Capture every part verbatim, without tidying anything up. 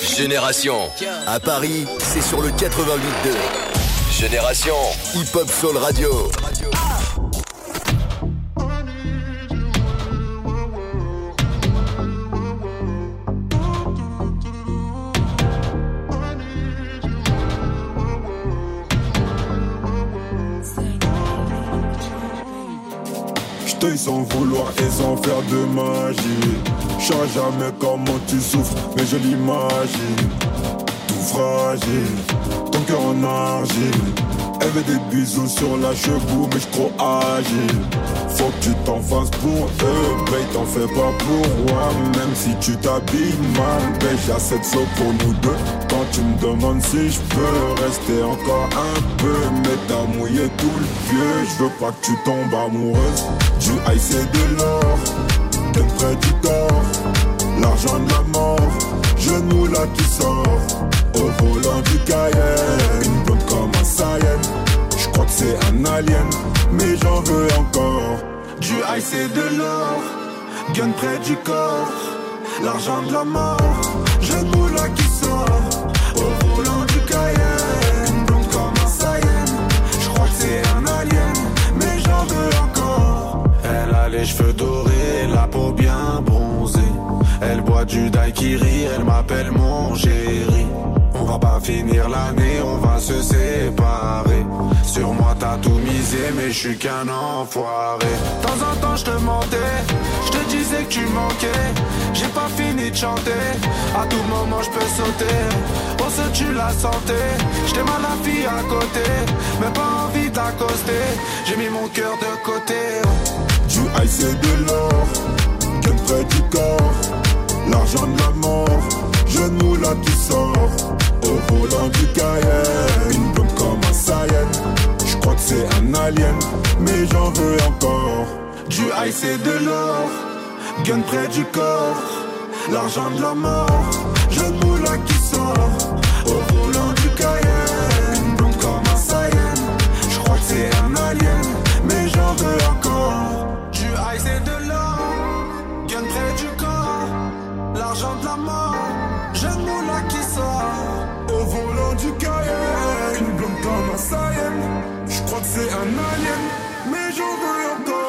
Génération. À Paris, c'est sur le quatre-vingt-huit deux. Génération. Hip-Hop Soul Radio. J't'aille sans vouloir et sans faire de magie. J'sais jamais comment tu souffres, mais je l'imagine. Tout fragile, ton cœur en argile. Elle veut des bisous sur la cheveux, mais j'suis trop agile. Faut que tu t'en fasses pour eux, mais t'en fais pas pour moi. Même si tu t'habilles mal, ben j'ai assez de flow pour nous deux. Quand tu me demandes si je peux rester encore un peu, mais t'as mouillé tout le vieux. Je veux pas que tu tombes amoureuse. Du high c'est de l'or, de près du corps. L'argent de la mort, genou là qui sort. Au volant du Cayenne, une blonde comme un Saiyan. J'crois que c'est un alien, mais j'en veux encore. Du high c'est de l'or, gun près du corps. L'argent de la mort, genou là qui sort. Au volant du Cayenne, une blonde comme un Saiyan. J'crois que c'est un alien, mais j'en veux encore. Elle a les cheveux dorés, la peau bien bronzée. Elle boit du daiquiri, elle m'appelle mon chéri. On va pas finir l'année, on va se séparer. Sur moi t'as tout misé, mais je suis qu'un enfoiré. De temps en temps je te mentais, je te disais que tu manquais. J'ai pas fini de chanter, à tout moment je peux sauter. On se tue la santé, j't'aime à la fille à côté, mais pas envie d'accoster. J'ai mis mon cœur de côté. Du high c'est de l'or, gun près du corps. L'argent de la mort, genou là qui sort. Au volant du Cayenne, une blonde comme un Saiyan. J'crois que c'est un alien, mais j'en veux encore. Du high c'est de l'or, gun près du corps. L'argent de la mort, genou là qui sort. Au volant du Cayenne, une blonde comme un Saiyan. J'crois que c'est un alien, mais j'en veux encore. Du high c'est de l'or, gun près du corps. L'argent de la mort, genou là qui sort. Au volant du Cayenne, une blonde comme un Saiyan. J'crois que c'est un alien, mais j'en veux encore.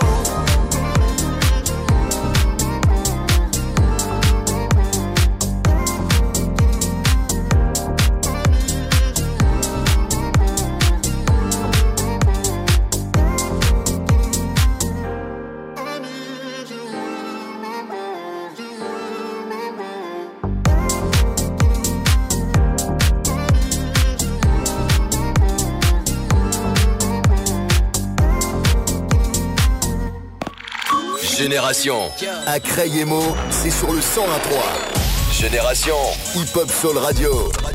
Génération. À Crayemo, c'est sur le cent un trois. Génération. Hip-Hop Soul Radio.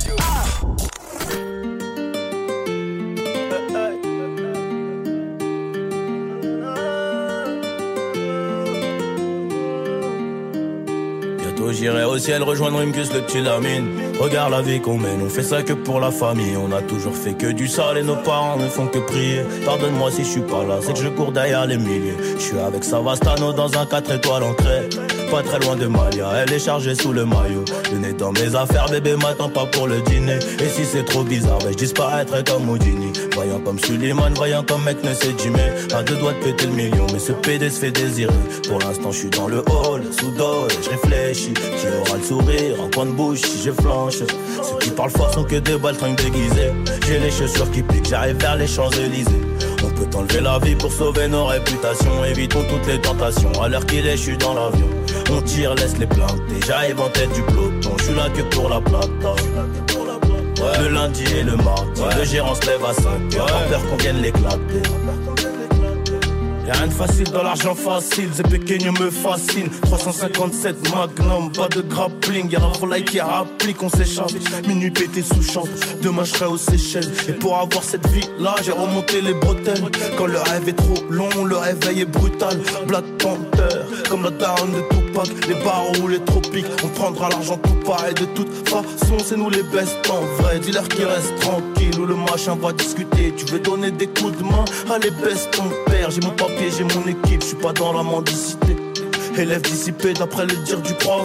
Bientôt j'irai au ciel rejoindre Rimkus, le petit Lamine. Regarde la vie qu'on mène, on fait ça que pour la famille. On a toujours fait que du sale et nos parents ne font que prier. Pardonne-moi si je suis pas là, c'est que je cours derrière les milliers. Je suis avec Savastano dans un quatre étoiles en craie. Pas très loin de Malia, elle est chargée sous le maillot. Le nez dans mes affaires, bébé m'attend pas pour le dîner. Et si c'est trop bizarre, ben je disparaîtrai comme Houdini. Voyant comme Suleiman, voyant comme mec ne sait Jimmy. À deux doigts de péter le million, mais ce P D se fait désirer. Pour l'instant je suis dans le hall, sous dos et je réfléchis. Qui aura le sourire, en coin de bouche si je flanche. Ceux qui parlent fort sont que des baltringues déguisés. J'ai les chaussures qui piquent, j'arrive vers les Champs-Élysées. On peut enlever la vie pour sauver nos réputations. Évitons toutes les tentations, à l'heure qu'il est je suis dans l'avion. On tire, laisse les planter, j'arrive en tête du peloton. Je suis là que pour la plata. Ouais. Le lundi et le mardi, ouais. Le gérant se lève à cinq heures, ouais. Peur qu'on vienne l'éclater. Y'a rien de facile dans l'argent facile, c'est pequeño me fascine. Trois cent cinquante-sept Magnum, pas de grappling. Y'a la volaille qui applique, on s'échappe. Minuit pété sous chambre, demain je serai aux Seychelles. Et pour avoir cette vie là, j'ai remonté les bretelles. Quand le rêve est trop long, le réveil est brutal. Black Panther, comme la daronne de Tupac. Les barreaux ou les tropiques, on prendra l'argent tout pareil. De toute façon, c'est nous les bestes en vrai. Dis-leur qu'ils restent tranquilles ou le machin va discuter. Tu veux donner des coups de main, allez baisse ton père. J'ai mon papier, j'ai mon équipe, je suis pas dans la mendicité. Élève dissipé d'après le dire du prof.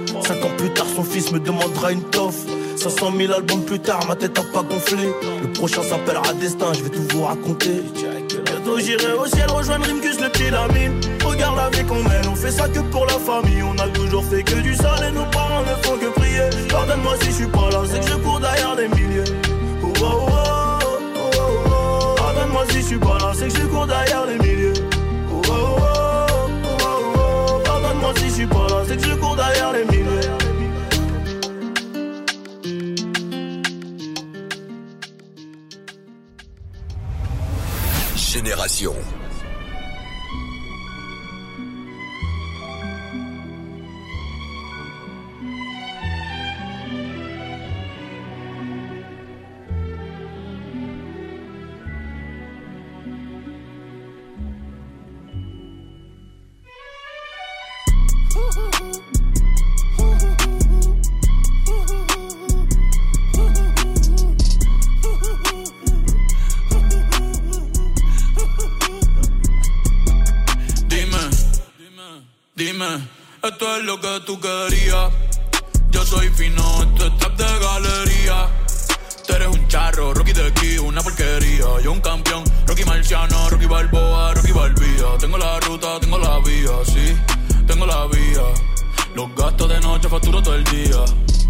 Cinq ans plus tard, son fils me demandera une toffe. cinq cent mille albums plus tard, ma tête a pas gonflé. Le prochain s'appellera Destin, je vais tout vous raconter. Bientôt j'irai au ciel rejoindre Rimkus, le petit Lamine. Regarde la vie qu'on mène, on fait ça que pour la famille. On a toujours fait que du sale et nos parents ne font que prier. Pardonne-moi si je suis pas là, c'est que je cours derrière les milliers. Oh oh oh, oh oh oh. Pardonne-moi si je suis pas là, c'est que je cours derrière les milliers. Oh oh oh, oh oh oh. Pardonne-moi si je suis pas là, c'est que je cours derrière les milliers. Génération. Dime, esto es lo que tú querías. Yo soy fino, esto es trap de galería. Tú eres un charro, Rocky de aquí, una porquería. Yo un campeón, Rocky Marciano, Rocky Balboa, Rocky Balbía. Tengo la ruta, tengo la vía, sí, tengo la vía. Los gastos de noche facturo todo el día.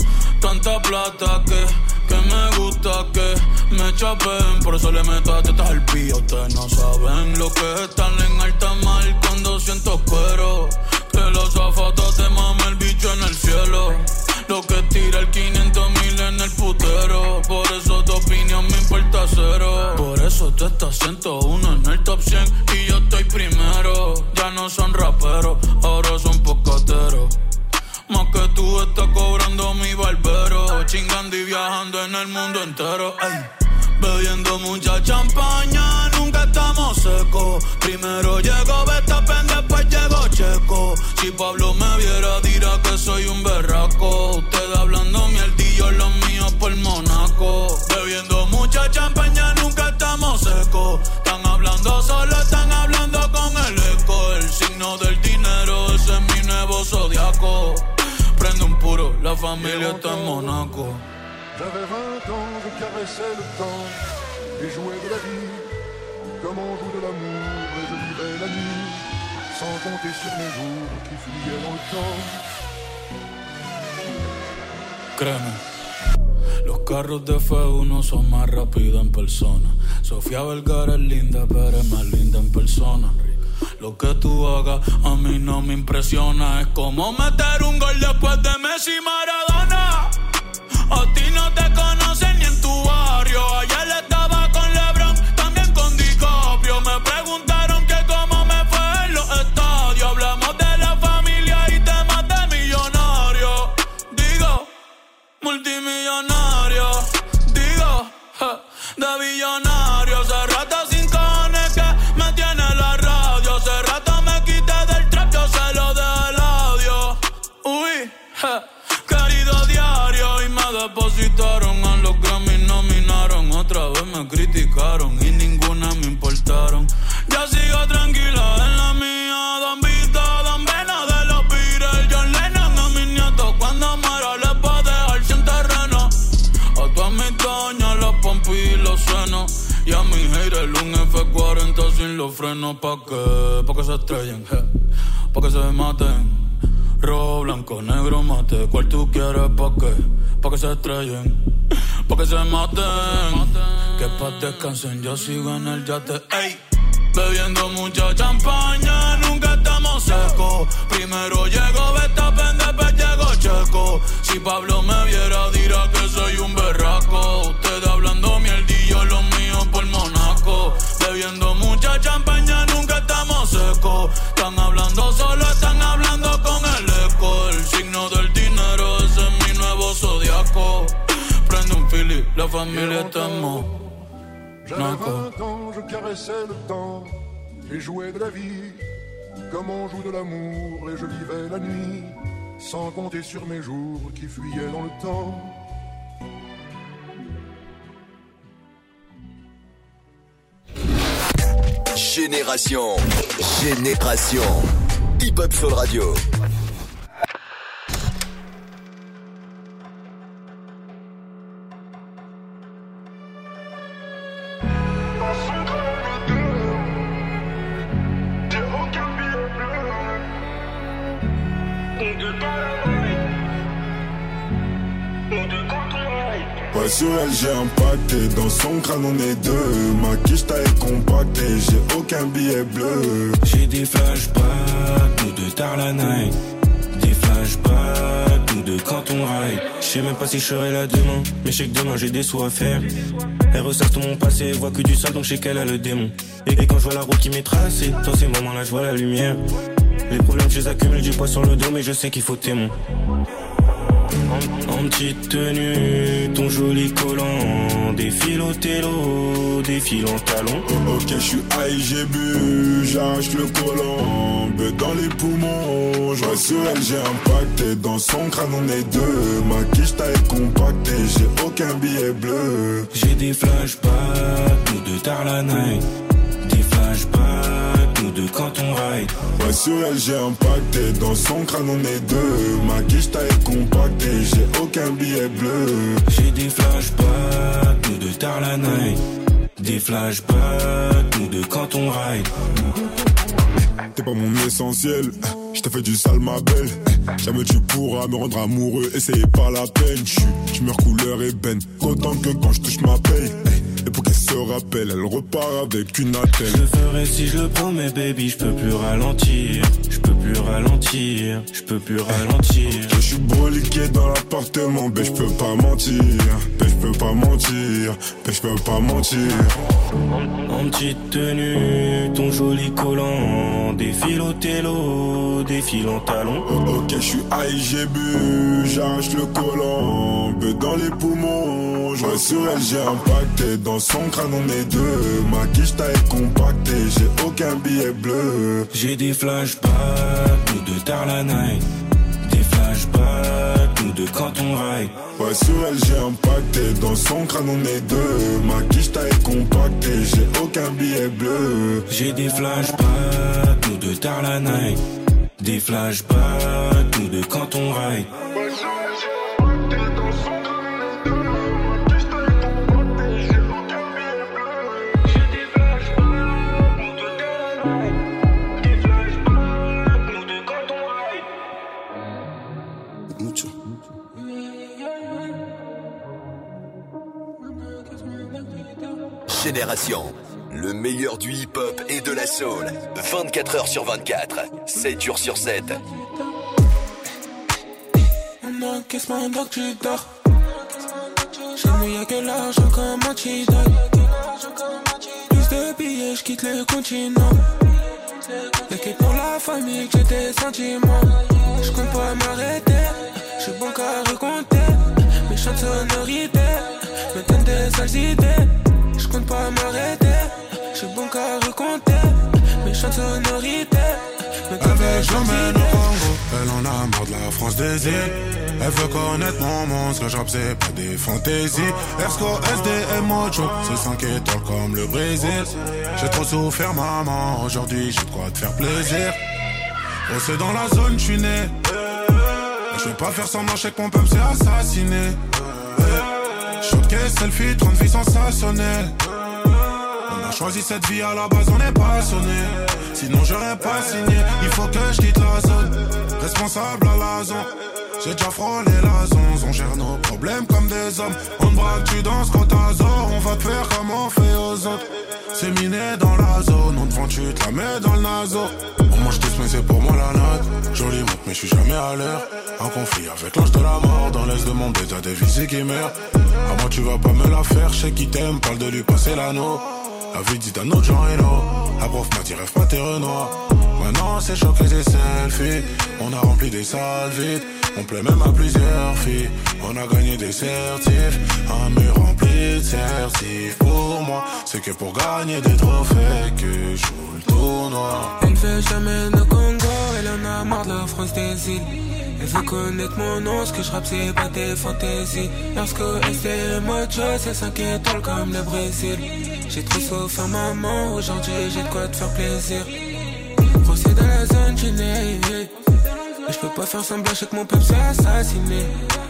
Tanta plata que, que me gusta que me chapen. Por eso le meto a tetas al pía. Ustedes no saben lo que es estar en alta mar cuando siento cuero. Que los zapatos te mame el bicho en el cielo. Lo que tira el quinientos mil en el putero. Por eso tu opinión me importa cero. Por eso tú estás ciento uno en el top cien y yo estoy primero. Ya no son raperos, ahora son pocateros. Más que tú estás cobrando mi barbero. Chingando y viajando en el mundo entero. Ay. Bebiendo mucha champaña, nunca estamos secos. Primero llegó Verstappen, después llegó Checo. Si Pablo me viera dirá que soy un berraco. Ustedes hablando mierdillo, los míos por Monaco. Bebiendo mucha champaña, nunca estamos secos. Están hablando solo, están hablando con el eco. El signo del dinero, ese es mi nuevo zodiaco. Prende un puro, la familia está en Monaco. J'avais vingt ans, je caressais le temps et jouais de la vie comme on joue de l'amour et je vivais la nuit sans compter sur mes jours qui fuyaient dans le temps. Créeme, los carros de F uno son más rápidos en persona. Sofía Vergara es linda, pero es más linda en persona. Lo que tú hagas a mí no me impresiona. Es como meter un gol después de Messi y Maradona. A ti no te conocen ni en tu barrio. Ayer estaba con LeBron, también con DiCaprio. Me preguntaron que cómo me fue en los estadios. Hablamos de la familia y temas de millonario. Digo, multimillonario. Digo, ja, de billonario. Hace rato sin cojones que me tiene la radio. Hace rato me quité del trap, yo se lo dejé el audio. Uy, ja. Querido diario, y me depositaron a los Grammy, nominaron. Otra vez me criticaron y ninguna me importaron. Ya sigo tranquila en la mía, Don Vito, Don Vena de los Beatles, John Lennon a mis nietos. Cuando muera les voy a dejar sin terreno. A todas mis doñas, los pompis y los senos. Y a mi haters un F cuarenta sin los frenos. ¿Pa' qué? Pa' que se estrellen, je. Pa' que se maten. Rojo, blanco, negro, mate. ¿Cuál tú quieres? ¿Pa' qué? Pa' que se estrellen, pa' que se maten. Que pa' descansen, yo sigo en el yate. Ey, bebiendo mucha champaña, nunca estamos secos. Primero llegó Verstappen, después llegó Checo. Si Pablo me viera dirá que soy un berraco. Ustedes hablando mierdillo, los míos por Monaco. Bebiendo mucha champaña, nunca estamos secos. Están hablando solo, están hablando con el eco. El signo del dinero, ese es mi nuevo zodiaco. Prende un fili, la familia está en Monaco. J'avais vingt ans, je caressais le temps et jouais de la vie comme on joue de l'amour et je vivais la nuit sans compter sur mes jours qui fuyaient dans le temps. Génération, Génération, Hip Hop Soul Radio. Ouais, sur elle j'ai impacté, dans son crâne on est deux. Ma quiche taille compactée, j'ai aucun billet bleu. J'ai des flashbacks, nous deux tard la night. Des flashbacks, nous deux quand on ride. J'sais même pas si je serai là demain, mais j'sais que demain j'ai des sous à faire. Elle ressasse tout mon passé, voit que du sale donc j'sais qu'elle a le démon. Et quand je vois la route qui m'est tracée, dans ces moments là je vois la lumière. Les problèmes je les accumule, j'ai poids sur le dos mais je sais qu'il faut témoin. En, en petite tenue, ton joli collant, défile au télo, défile en talons. Ok, je suis high, j'ai bu, j'arrache le collant, beuh dans les poumons. Je vois sur elle, j'ai impacté, dans son crâne on est deux. Ma quiche taille compactée, j'ai aucun billet bleu. J'ai des flashbacks, nous deux tard la night. Des flashbacks, nous deux quand on ride. Ouais, sur elle j'ai impacté, dans son crâne on est deux. Ma quiche taille compactée, j'ai aucun billet bleu. J'ai des flashbacks, nous deux tard la night. Des flashbacks, nous deux quand on ride. T'es pas mon essentiel, je t'ai fait du sale ma belle. Jamais tu pourras me rendre amoureux, essaye pas la peine. Je meurs couleur ébène, autant que quand je touche ma paye. Et pour qu'elle se rappelle, elle repart avec une attelle. Je le ferai si je le promets baby, je peux plus ralentir. Je peux plus ralentir, je peux plus ralentir. Je suis broliqué dans l'appartement, ben je peux pas mentir. Ben je peux pas mentir, ben je peux pas mentir. En, en petite tenue, ton joli collant, défile au télo, défile en talons. Ok, je suis high, j'ai bu, j'arrache le collant, beuh dans les poumons. Je vois sur elle, j'ai impacté, dans son crâne on est deux. Ma quiche taille compactée, j'ai aucun billet bleu. J'ai des flashbacks, nous deux tard la night. Des flashbacks, nous deux quand on ride. Ouais, sur elle j'ai impacté, dans son crâne on est deux. Ma quiche taille compactée, j'ai aucun billet bleu. J'ai des flashbacks, nous deux tard la night. Des flashbacks, nous deux quand on ride. Génération, le meilleur du hip-hop et de la soul. vingt-quatre heures sur vingt-quatre, sept jours sur sept. On encaissement donc tu dors. Chez nous y'a que l'argent comme un cheat. Plus de billets, j'quitte le continent. Y'a que pour la famille que j'ai des sentiments. J'compte pas m'arrêter, j'suis bon qu'à recompter. Méchante sonorité, me donne des sales idées. J'compte pas m'arrêter, j'suis bon qu'à recompter. Méchante sonorité, me donne des sales idées. Elle en a marre de la France des îles. Elle veut connaître mon monde, ce que j'rappe c'est pas des fantaisies. Ersko, S D M, Ocho, c'est cinq étoiles comme le Brésil. J'ai trop souffert maman, aujourd'hui j'ai de quoi te faire plaisir. Oh c'est dans la zone j'suis né. Je vais pas faire semblant, je sais que mon peuple s'est assassiné. Showcase, selfie, trente vies sensationnelles. On a choisi cette vie à la base, on est passionné. Sinon j'aurais pas signé, il faut que je quitte la zone. Responsable à la zone. J'ai déjà frôlé la zone, on gère nos problèmes comme des hommes. On te braque, tu danses quand t'as zone. On va te faire comme on fait aux autres. C'est miné dans la zone, on te vend, tu te la mets dans le naso. On mange tous mais c'est pour moi la note. Jolie montre mais je suis jamais à l'heure. En conflit avec l'ange de la mort. Dans l'est de mon bête t'as des visites qui meurent. À moi tu vas pas me la faire, je sais qui t'aime. Parle de lui passer l'anneau. La vie dit d'un autre genre hello. La prof m'a dit rêve pas tes renois. Maintenant c'est choqué des selfies. On a rempli des salles vides. On plaît même à plusieurs filles. On a gagné des certifs. Un mur rempli de certifs. Pour moi c'est que pour gagner des trophées que je joue le tournoi. Elle veut jamais de Congo. Elle en a marre de la France des îles. Elle veut connaître mon nom. Ce que je rappe c'est pas des fantaisies. Lorsque S D M Ocho, c'est cinq étoiles comme le Brésil. J'ai trop souffert maman. Aujourd'hui j'ai de quoi te faire plaisir. Procès dans la zone tu n'es. Et j'peux pas faire semblant, j'sais que mon peuple s'est assassiné.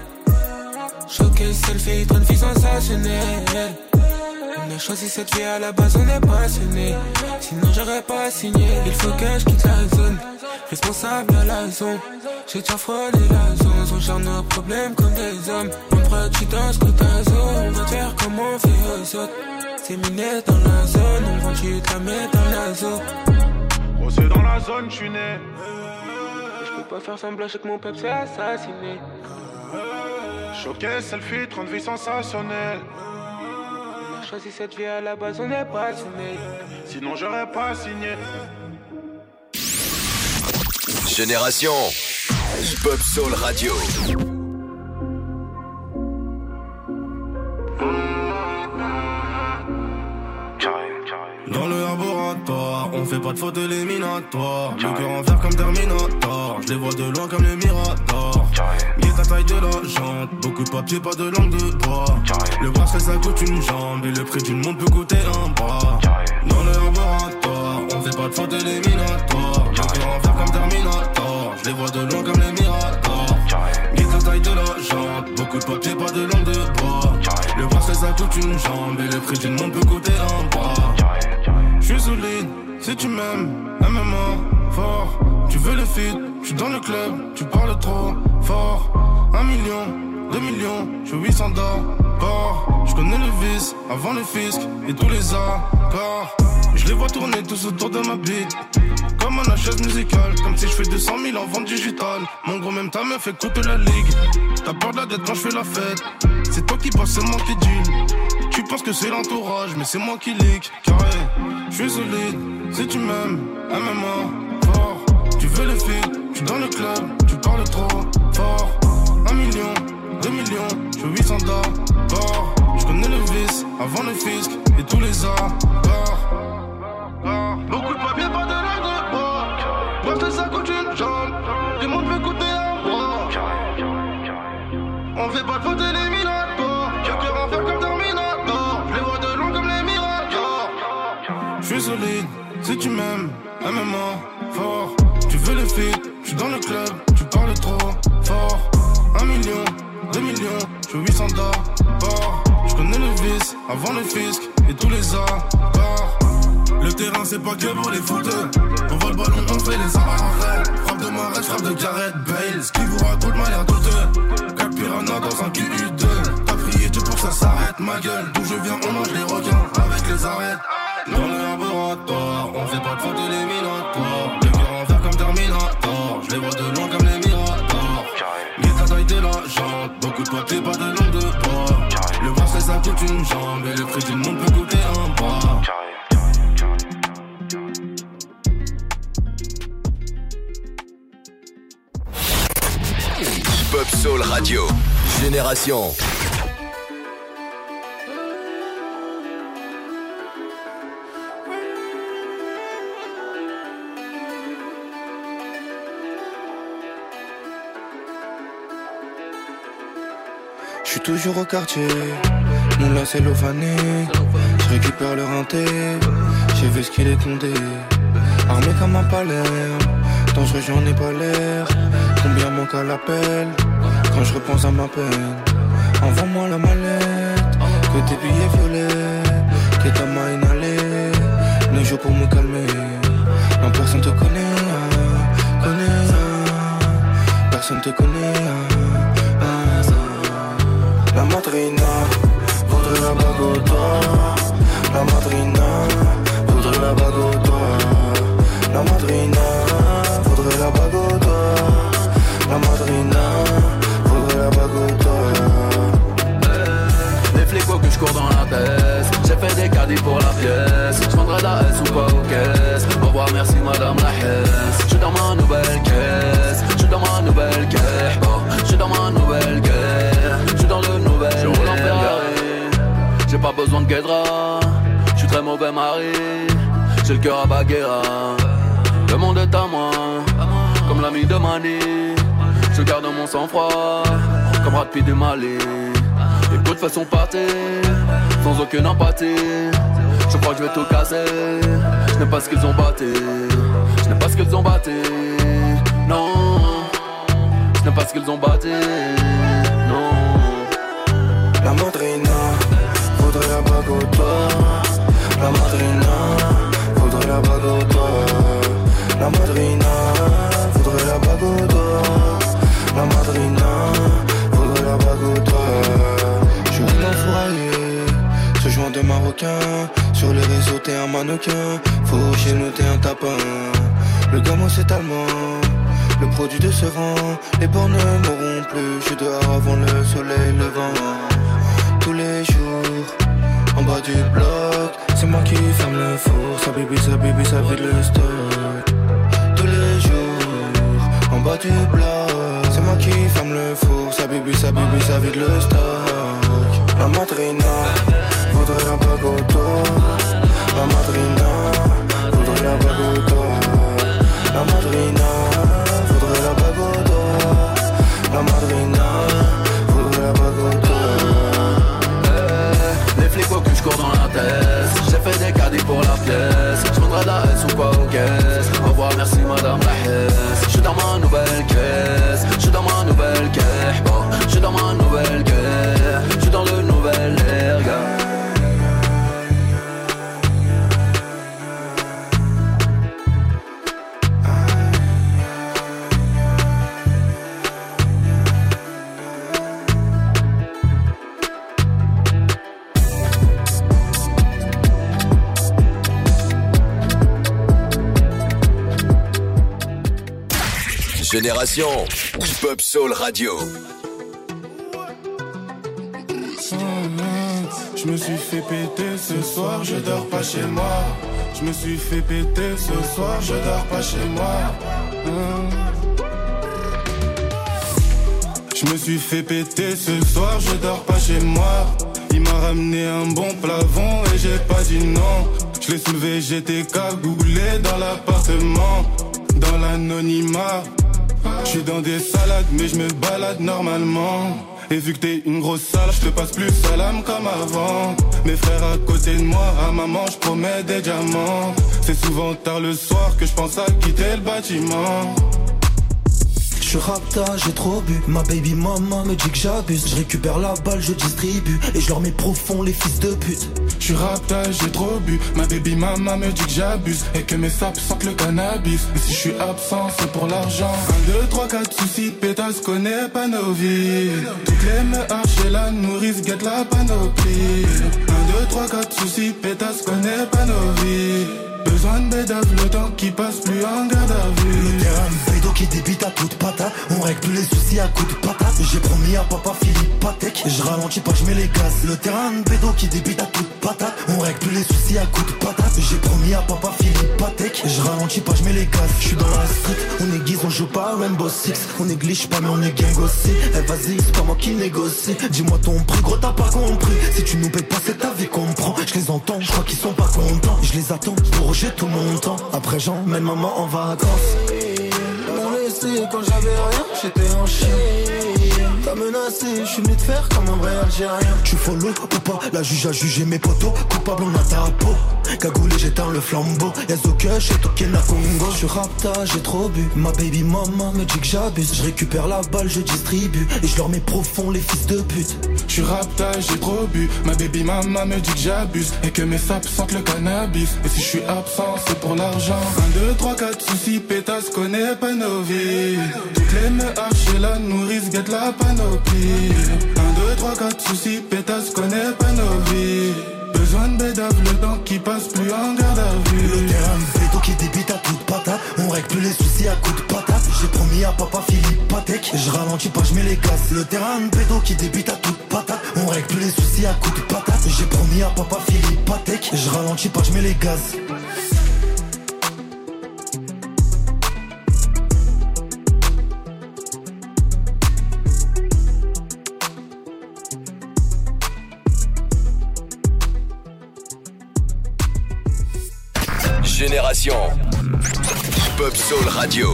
Choqué, selfie, trente filles sensationnelles. On a choisi cette vie à la base, on est passionné. Sinon j'aurais pas signé. Il faut que je quitte la zone. Responsable à la zone. J'ai déjà frôlé la zone, on gère nos problèmes comme des hommes. On prend tu danses que ta zone, on va te faire comme on fait aux autres. C'est miné dans la zone, on vend tu te la mets dans la zone. Oh c'est dans la zone, j'suis né. Je peux pas faire semblant, je sais que mon peuple s'est assassiné. Choqué, selfie, trente vies sensationnelles. On a choisi cette vie à la base, on n'est pas signé. Sinon j'aurais pas signé. Génération Hip-Hop Soul Radio. Dans le laboratoire, on fait pas de faute éliminatoire. Le cœur en fer comme Terminator. Je les vois de loin comme les Miradors. Guette la taille de la jante, beaucoup de papier, pas de langue de bois. Le bracelet ça coûte une jambe et le prix d'une montre peut coûter un bras. Dans le laboratoire, on fait pas de faute éliminatoire. Le cœur en fer comme Terminator. Je les vois de loin comme les Miradors. Guette la taille de la jante, beaucoup de papier, pas de langue de bois. Le bracelet ça coûte une jambe et le prix d'une montre peut coûter un bras. J'suis solide, si tu m'aimes, M M A, fort. Tu veux le feed, j'suis dans le club, tu parles trop fort. Un million, deux millions, j'suis huit cents d'or. J'connais le vice, avant le fisc et tous les accords. J'les vois tourner tous autour de ma bite, comme à la chaise musicale. Comme si j'fais deux cent mille en vente digitale. Mon gros même ta meuf écoute la ligue. T'as peur de la dette quand j'fais la fête. C'est toi qui passe, c'est moi qui deal. Tu penses que c'est l'entourage, mais c'est moi qui leak. Carré, j'suis solide, si tu m'aimes, M M A, fort. Tu veux le feed, j'suis dans le club, tu parles trop fort. Un million, deux millions, j'suis huit cents d'or. J'connais le vice, avant le fisc et tous les accords. Beaucoup de papier, pas de langue de bois. Parce que ça coûte une jambe, les mondes veulent coûter un bras. On fait pas de faute éliminatoire. J'ai cœur en fer comme Terminator. Je les vois de loin comme les Miradors. J'suis solide, si tu m'aimes, M M A, fort. Tu veux le feed, j'suis dans le club, tu parles trop fort. Un million, deux millions, j'suis huit cents d'or. J'connais le vice, avant le fisc et tous les accords. Le terrain c'est pas que pour les footeux. On voit le ballon, on fait les arrêts. Frappe de Marais, frappe de Gareth Bale. Ce qui vous raconte m'a l'air douteux. Cap Piranha dans un Q U deux. T'as prié Dieu pour que ça s'arrête, ma gueule. D'où je viens, on mange les requins avec les arêtes. Dans le laboratoire, on fait pas de faute éliminatoire. Le cœur en fer comme Terminator. Je les vois de loin comme les Miradors. Guette la taille de la jante, beaucoup de papier, pas de langue de bois. Le bracelet ça coûte une jambe et le prix d'une montre peut coûter un bras. Hip-Hop Soul Radio. Génération. Je suis toujours au quartier, mon là c'est l'ofané. Je récupère le rinté, j'ai vu ce qu'il est condé. Armé comme un palais, dangereux j'en ai pas l'air. Combien manque à l'appel, quand je repense à ma peine. Envoie-moi la mallette, que tes billets violets, que ta main inhalée. Ne joue pour me calmer, non personne te connaît, connaît. Personne te connaît, la madrina voudrait la bague au doigt. La madrina voudrait la bague au doigt. La madrina voudrait la bague au doigt. La madrina voudrait la bague au doigt. Les flics faut que je cours dans la tête. J'ai fait des caddies pour la pièce. Je vendrai la S ou pas aux caisses. Au revoir, merci madame la hesse. Je suis dans ma nouvelle caisse. Je suis dans ma nouvelle caisse. Je suis dans ma nouvelle caisse. Je suis dans le nouvel. Je roule en Ferrari. J'ai pas besoin de guédra. Je suis très mauvais mari. J'ai le cœur à Baguera. Le monde est à moi. Comme l'ami de Mani. Je garde mon sang-froid. Comme Brad Pitt du Mali. Les potes façon partir. Sans aucune empathie. Je crois que je vais tout casser. Je n'aime pas ce qu'ils ont batté. Je n'aime pas ce qu'ils ont batté. Non. Je n'aime pas ce qu'ils ont batté. Non. La madrina voudrait la bague au doigt. La madrina voudrait la bague au doigt. La madrina voudrait la bague au doigt. mannequin. Faut chez nous t'es un tapin. Le gamin c'est allemand. Le produit de ce vent. Les bornes ne mourront plus. Je suis dehors avant le soleil levant. Tous les jours en bas du bloc, c'est moi qui ferme le four. Sa bibi, sa bibi, ça vide le stock. Tous les jours en bas du bloc, c'est moi qui ferme le four. Sa bibi, sa bibi, ça vide le stock. La madrina voudrait un bagoto. La madrina voudrait la bagoto. La madrina voudrait la bagoto. La madrina voudrait la bagoto. Les flics faut que je cours dans la tête. J'ai fait des caddies pour la pièce. Je vendrai de la S ou pas aux caisses. Au revoir, merci madame la Hesse. Je suis dans ma nouvelle caisse. Je suis dans ma nouvelle caisse. Bon, je suis dans ma nouvelle caisse. Je suis dans le nouvel air, gars. Génération Hip-Hop Soul Radio. Je me suis fait péter ce soir, je dors pas chez moi. Je me suis fait péter ce soir, je dors pas chez moi. Je me suis fait péter ce soir, je dors pas chez moi. Il m'a ramené un bon plafond et j'ai pas dit non. Je l'ai soulevé, j'étais cagoulé dans l'appartement, dans l'anonymat. Je suis dans des salades mais je me balade normalement. Et vu que t'es une grosse sale, je te passe plus salam comme avant. Mes frères à côté de moi, à maman je promets des diamants. C'est souvent tard le soir que je pense à quitter le bâtiment. Je suis rapta, j'ai trop bu. Ma baby maman me dit que j'abuse. Je récupère la balle, je distribue. Et je leur mets profond les fils de pute. Je suis rapta, j'ai trop bu. Ma baby maman me dit que j'abuse. Et que mes saps sentent le cannabis. Et si je suis absent, c'est pour l'argent. Un, deux, trois, quatre soucis, pétasse, connaît pas nos vies. Toutes les meurs chez la nourrice, guette la panoplie. Un, deux, trois, quatre soucis, pétasse, connaît pas nos vies. Besoin de bédave, le temps qui passe plus en garde à vue. Le terrain de bédo qui débite à toute patate. On règle plus les soucis à coups de patate. J'ai promis à papa Philippe Patek. Je ralentis pas, je mets les gaz. Le terrain de bédo qui débite à toute patate. On règle plus les soucis à coups de patate. J'ai promis à papa Philippe Patek. Je ralentis pas, je mets les gaz. Je suis dans la street, on aiguise, on joue pas Rainbow Six. On néglige pas mais on est gang aussi. Eh vas-y, c'est pas moi qui négocie. Dis-moi ton prix, gros t'as pas compris. Si tu nous payes pas c'est ta vie qu'on prend. Je les entends, je crois qu'ils sont pas contents. Je les attends pour j'ai tout mon temps. Après j'emmène maman en vacances. M'ont laissé quand j'avais rien, j'étais en chien. T'as menacé, je suis venu te faire comme un vrai Algérien. Tu follow ou pas, la juge a jugé mes potos. Coupable on a ta peau. Cagoulé j'éteins le flambeau. Y'a Zokush et Tokena Congo. Je suis rapta, j'ai trop bu. Ma baby maman me dit que j'abuse. Je récupère la balle, je distribue. Et je leur mets profond les fils de pute. Je suis rapta, j'ai trop bu. Ma baby maman me dit que j'abuse. Et que mes saps sentent le cannabis. Et si je suis absent, c'est pour l'argent. Un, deux, trois, quatre soucis, pétasse, connaît pas nos vies. Toutes les meurs chez la nourrice, guette la panoplie. Un, deux, trois, quatre soucis, pétasse, connaît pas nos vies. Besoin de bédave, le temps qui passe plus en garde à vue. Le terrain de bédo qui débite à toute patate. On règle plus les soucis à coups de patate. J'ai promis à papa Philippe Patek. Je ralentis pas, je mets les gaz. Le terrain de bédo qui débite à toute patate. On règle plus les soucis à coups de patate. J'ai promis à papa Philippe Patek. Je ralentis pas, je mets les gaz. Génération Hip-Hop Soul Radio.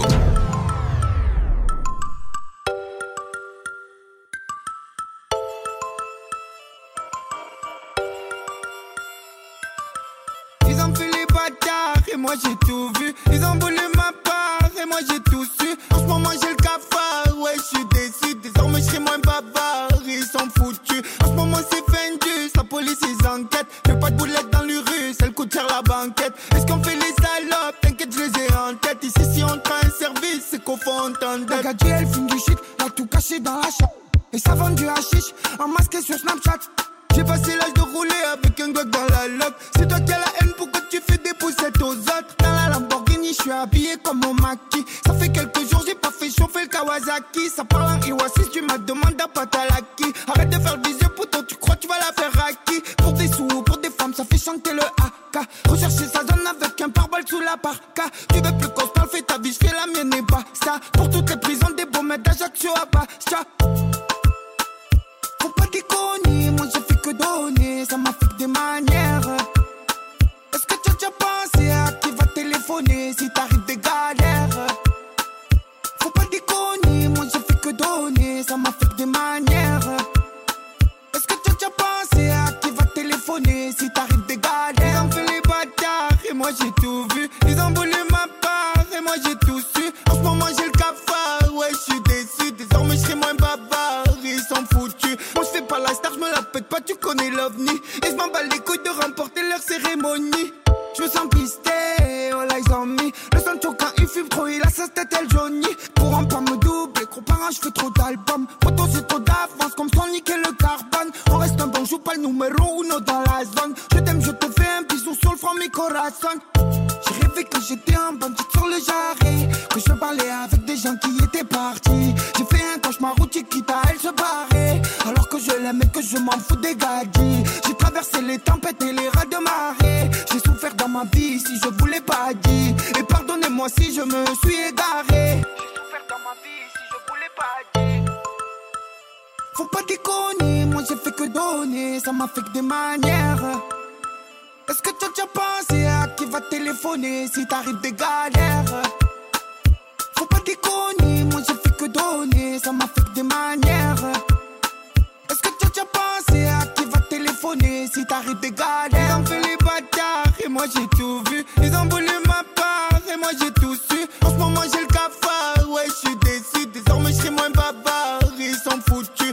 Ils ont fait les bâtards et moi j'ai tout vu. Ils ont voulu ma part et moi j'ai tout su. En ce moment j'ai le cafard, ouais je suis déçu. Désormais je serai moins bavard, ils sont foutus. En ce moment c'est Fendus, la police ils enquêtent. Fais pas de boulettes dans les rues, ça le coûte cher la banquette. Est-ce qu'on fait les salopes? T'inquiète je les ai en tête. Ici si on prend un service, c'est qu'on fait entendre. La gadget elle fume du shit, l'a tout caché dans la chatte. Et ça vend du hashish, en masqué sur Snapchat. J'ai passé l'âge de rouler avec un gog dans la loque. C'est toi qui as la haine, pourquoi tu fais des prête aux autres. Dans la Lamborghini, je suis habillé comme mon maquis. Ça fait quelques jours, j'ai pas fait chauffer le Kawasaki. Ça parle en Iwassis, tu m'as demandé à Patalaki. Arrête de faire le viseur, pourtant tu crois tu vas la faire à qui? Pour des sous, pour des femmes, ça fait chanter le A K. Rechercher sa zone avec un pare-balles sous la parka. Tu veux plus qu'on se parle, fais ta vie, je fais la mienne et basta. Pour toutes les prisons, des beaux mecs d'Ajaccio à Bastia. Faut pas déconner, moi j'ai fait que donner, ça m'a fait que des manières. Est-ce que tu as déjà pensé à qui va téléphoner si t'arrives des galères? Faut pas déconner, moi j'ai fait que donner, ça m'a fait que des manières. Est-ce que tu as déjà pensé à qui va téléphoner si t'arrives des galères? Ils ont fait les bâtards et moi j'ai tout vu. Ils ont voulu ma part et moi j'ai tout su. En ce moment j'ai le cafard, ouais je suis déçu. Désormais je serai moins bavard, ils sont foutus. Moi je fais pas la star, je me la pète pas, tu connais l'ovni. Et je m'en bats les couilles de remporter leur cérémonie. Je me sens pisté, oh là ils ont mis le Sancho quand il fume trop, il a sa tête elle Johnny. Pourront pas me doubler, comparant je fais trop d'albums. Photos c'est trop d'avance comme sans niquer le carbone. On reste un bon, joue pas le numéro uno dans la zone. Je t'aime, je te fais un bisou sur le front, mi corazon. J'ai rêvé que j'étais un bandit sur le jarret, que je parlais avec des gens qui étaient partis. J'ai fait un cauchemar où Chiquita elle se barrait, alors que je l'aime et que je m'en fous des gadgets. J'ai traversé les tempêtes et les rats de marée. J'ai souffert dans ma vie si je voulais pas dire. Et pardonnez-moi si je me suis égaré. J'ai souffert dans ma vie si je voulais pas dire. Faut pas déconner, moi j'ai fait que donner, ça m'a fait que des manières. Est-ce que tu as déjà pensé à qui va téléphoner si t'arrives des galères? Faut pas déconner, moi j'ai fait que donner, ça m'a fait que des manières. Est-ce que tu as déjà pensé à qui va téléphoner si t'arrives des galères? Ils ont fait les bâtards et moi j'ai tout vu. Ils ont voulu ma part et moi j'ai tout su. En ce moment j'ai le cafard, ouais je suis déçu. Désormais je serai moins bavard, ils sont foutus.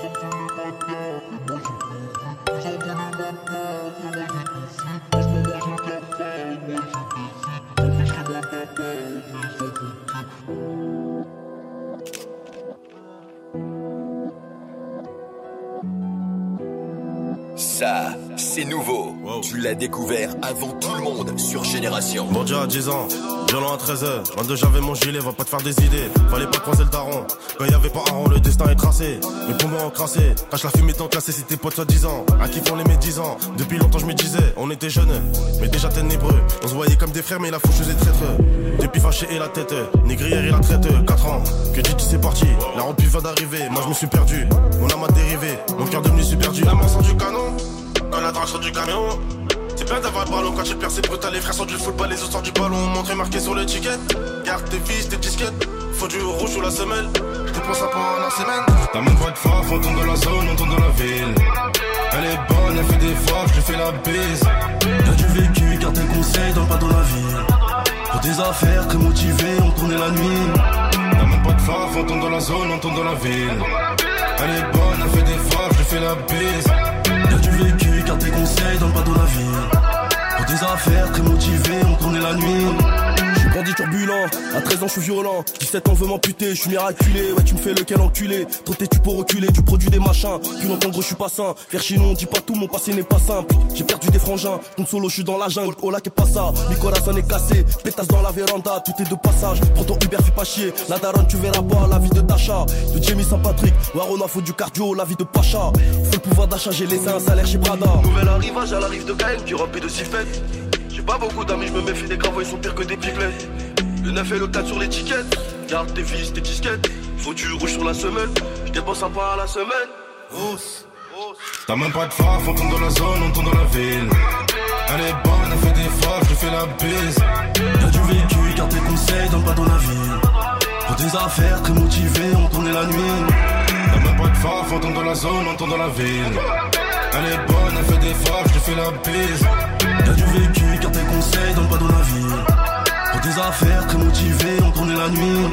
Ça, c'est nouveau. Wow. Tu l'as découvert avant tout le monde sur Génération. Bon déjà à dix ans, violent à treize heures. vingt-deux j'avais mon gilet, va pas te faire des idées. Fallait pas croiser le daron. Quand y'avait pas Aaron, le destin est tracé. Mes poumons encrassés, cache la fumée tant classée si tes potes soit dix ans. À qui font les médisants. Depuis longtemps je me disais, on était jeunes, mais déjà ténébreux. On se voyait comme des frères, mais la faucheuse est traître. Depuis fâché et la tête, négrière et la traite. quatre ans, que dit c'est parti. La rampe va d'arriver, moi je me suis perdu. Mon âme a dérivé, mon cœur devenu super perdu. La main sort du canon, quand la drague sort du camion. C'est bien d'avoir le ballon quand tu perds, c'est brutal. Les frères sortent du football, les autres sortent du ballon. Montré marqué sur le ticket. Garde tes fils, tes disquettes. Faut du rouge ou la semelle. Je dépense ça pendant la semaine. T'as même pas de faf, on tourne dans la zone, on tourne dans la ville. Elle est bonne, elle fait des faves, je lui fais la bise. T'as du vécu, garde tes conseils dans le pas de la vie. Pour des affaires, très motivé, on tournait la nuit. T'as même pas de faf, on tourne dans la zone, on tourne dans la ville. Elle est bonne, elle fait des faves, je lui fais la bise. T'as du vécu, garde tes conseils dans le pas de la vie. Pour des affaires, très motivé, on tournait la nuit. Bandit turbulent, à treize ans je suis violent, dix-sept ans veut m'amputer, je suis miraculé, ouais tu me fais lequel enculé, trop têtu pour reculer, tu produis des machins, plus longtemps gros je suis pas sain, faire chinon on dit pas tout, mon passé n'est pas simple, j'ai perdu des frangins, ton solo je suis dans la jungle, oh là qu'est pas ça, Nicolas s'en est cassé, pétasse dans la véranda, tout est de passage, prends ton Uber fais pas chier, la daronne tu verras pas la vie de Tasha, de Jamie Saint-Patrick, Warona faut du cardio, la vie de Pacha, faut le pouvoir d'achat, j'ai laissé un salaire chez Prada. Nouvel arrivage à la rive de Gaël, du rap et de sifflette. J'ai pas beaucoup d'amis, je me méfie des gravats, ils sont pires que des pipelettes. Le neuf et le quatre sur l'étiquette. Garde tes vis, tes disquettes. Faut du rouge sur la semelle. Je dépense un pas à la semaine. Rousse. T'as même pas de faf, on tourne dans la zone, on tourne dans la ville. Elle est bonne, elle fait des faves, je lui fais la bise. T'as du vécu, garde tes conseils dans le pas de la vie. Pour des affaires, très motivé, on tournait la nuit. T'as même pas de faf, on tourne dans la zone, on tourne dans la ville. Elle est bonne, elle fait des faves, je lui fais la bise. T'as du vécu, garde tes conseils dans le pas de la vie. Pour des affaires, très motivé, on tournait la nuit.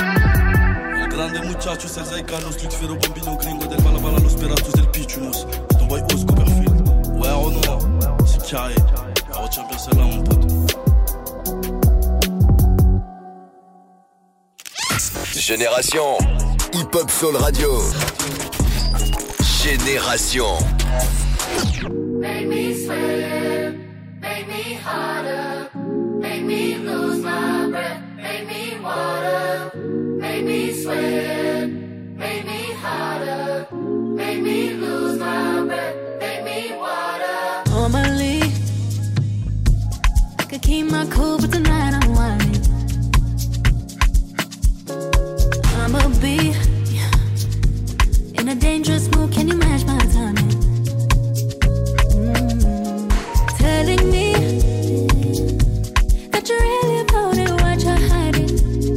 El grande muchachos, el Zay Carlos, Luke Ferro, Bambino, Gringo, del Balabala, Los Peratos, del Pichunos. Ton boy Os Copperfield. Ouais, Renoir, c'est carré. Retiens bien celle-là, mon pote. Génération Hip Hop Soul Radio. Génération. Make me sweat, make me harder. make me lose my breath, make me water, make me sweat, make me hotter, make me lose my breath, make me water. Normally, I could keep my cool, but tonight I'm whining. I'ma be in a dangerous mood, can you match my timing? Mm-hmm. Telling me that you're really about it, what you're hiding.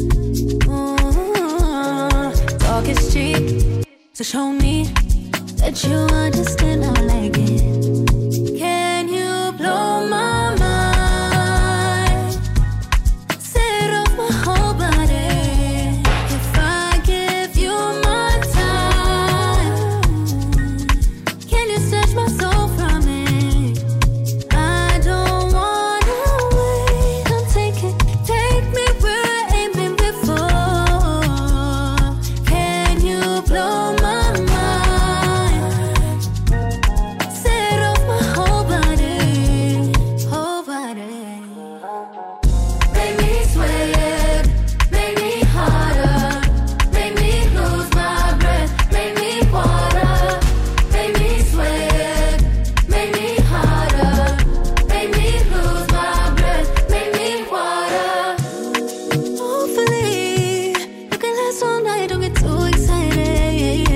Mm-hmm. Talk is cheap, so show me that you understand how I like it. Can you blow my mind? Set off my whole body. If I give you my time, can you snatch my soul from me? I don't wanna wait. Come take it, take me where I ain't been before. Can you blow my mind? Set off my whole body, whole body. Make me sweat, make me hotter, make me lose my breath, make me water, make me sweat, make me hotter, make me lose my breath, make me water. Hopefully, you can last all night, don't get too excited.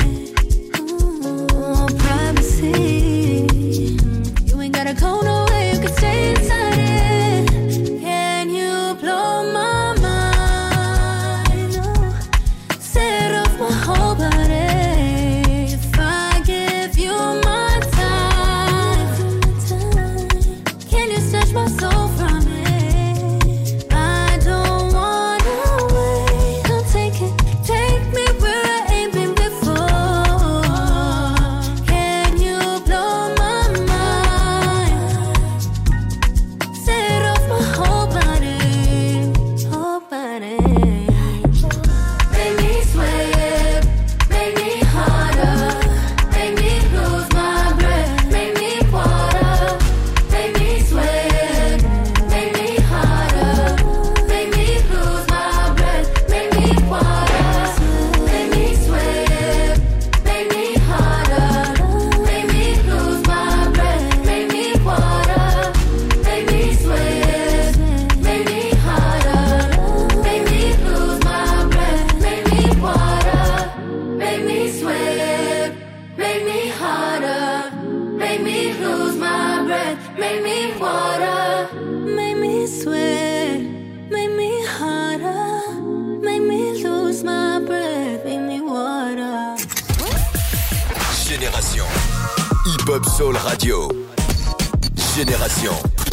Ooh, privacy. You ain't gotta go nowhere, you can stay inside it. Can you blow my mind? Oh, set off my whole body. If I give you my time, can you snatch my soul from me? I don't wanna wait. Come take it, take me where I ain't been before. Can you blow my mind? Set off my whole body, whole body. Make me sweat, make me hotter, make me lose my breath, make me water, make me sweat, make me hotter, make me lose my breath, make me water, make me sweat, make me hotter, make me lose my breath, make me water, make me sweat, make me hotter, make me lose my breath, make me water, make me sweat, make me hotter, make me lose my breath, make me water, Make me sweat, make me hotter, make me lose my breath, make me water. Génération Hip Hop Soul Radio. Génération.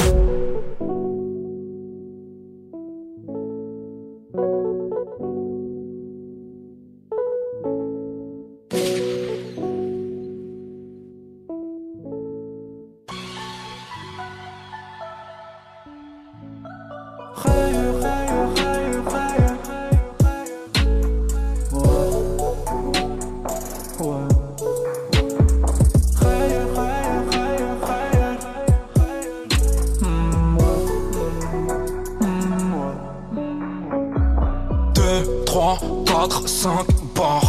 deux, trois, quatre, cinq barres.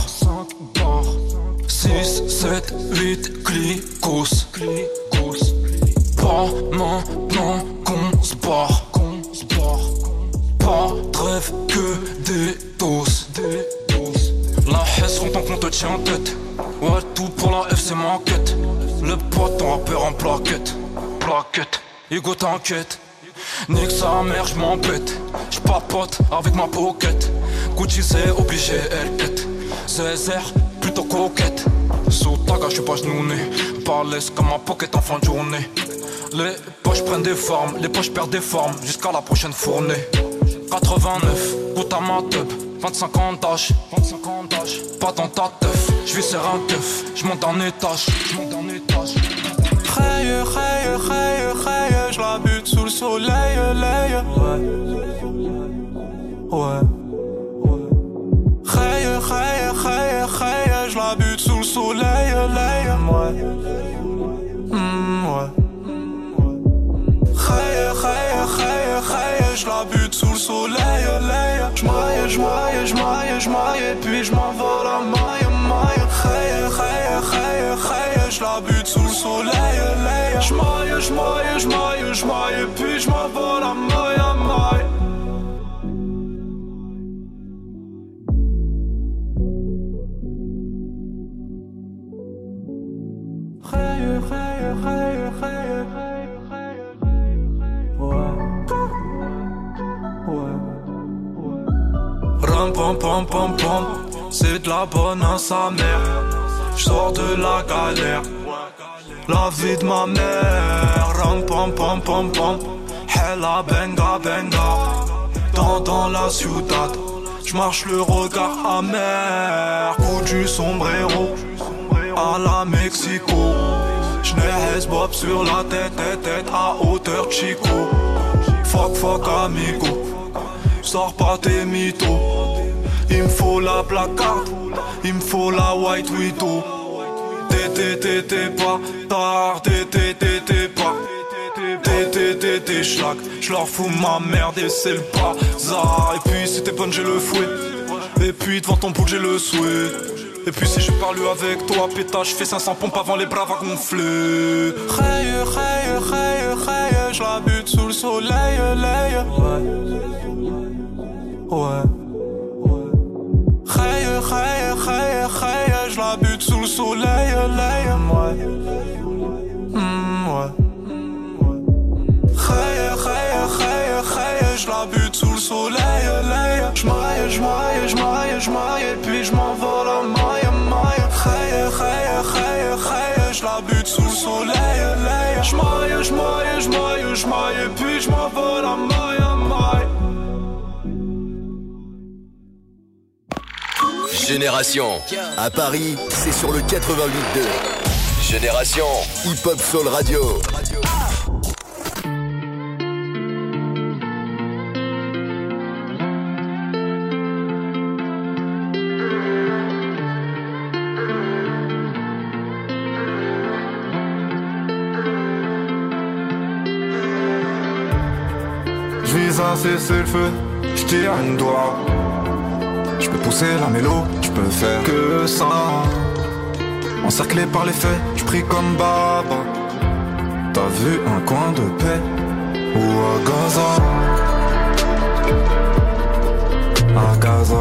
six, sept, huit, clicos. Pas maintenant qu'on se barre. Pas de rêve que des doses. La hesse quand on te tient en tête. Ouais, tout pour la F c'est ma quête. Le pote ton rappeur en plaquette. Plaquette, Hugo t'inquiète. Nique sa mère, j'm'embête. J'papote avec ma pocket. Gucci c'est obligé, elle pète. Césaire, plutôt coquette. Sous taga, j'suis pas genouné. Balèze comme ma pocket en fin de journée. Les poches prennent des formes, les poches perdent des formes. Jusqu'à la prochaine fournée. quatre-vingt-neuf, goûte à ma teub. vingt-cinq ans d'âge, pas dans ta teuf. J'vis serrer un teuf, j'monte en étage. Raye, raye, raye, raye, j'la bute sous le soleil, lay. Ouais. Raye, raye, raye, raye, j'la bute sous le soleil, lay. Ouais. Mm, ouais. Raye, raye, raye, raye. soleil, j'maille, j'maille, j'maille, j'maille, puis j'm'envole à maille, maille. Hey, hey, hey, hey, j'la bute sous le soleil, j'maille, j'maille, j'maille, j'maille, puis j'm'envole à maille, à maille. Ram pam pam pam pam, c'est de la bonne à sa mère. J'sors de la galère, la vie de ma mère. Ram pam pam pam pam, hella benga benga. Dans dans la ciudad, j'marche le regard amer. Coup du sombrero, à la Mexico. J'n'ai bob sur la tête, tête, tête à hauteur chico. Fuck fuck amigo, sors pas tes mythos. Il me faut la placard, il me faut la white widow. Tété tété pas tard, tété tété pas. Tété tété schlack, j'leur fous ma merde et c'est le bazar. Et puis si t'es bonne j'ai le fouet, et puis devant ton boule j'ai le souhait. Et puis si je parle avec toi, pétage, fais cinq cents pompes avant les bras va gonfler. Hey, hey, hey, hey, j'la bute sous le soleil, lay. Ouais, ouais. Hey, hey, hey, hey, j'la bute sous le soleil, lay. Ouais, mm, ouais. Hey, hey, hey, hey, j'la bute sous le soleil, lay. J'maille, j'maille, j'maille, j'maille, et puis j'm'envole à maille, maille. Hey, hey, hey, hey, j'la bute sous le soleil, lay. J'maille, j'maille, j'maille, j'maille, et puis j'm'envole à maille, maille. Génération. À Paris, c'est sur le quatre-vingt-huit deux. Génération Hip Hop Soul Radio. J'vise à cesser le feu, j'tire une doigt. J'peux pousser la mélo, j'peux faire que ça. Encerclé par les faits, j'prie comme Baba. T'as vu un coin de paix ou à Gaza? À Gaza,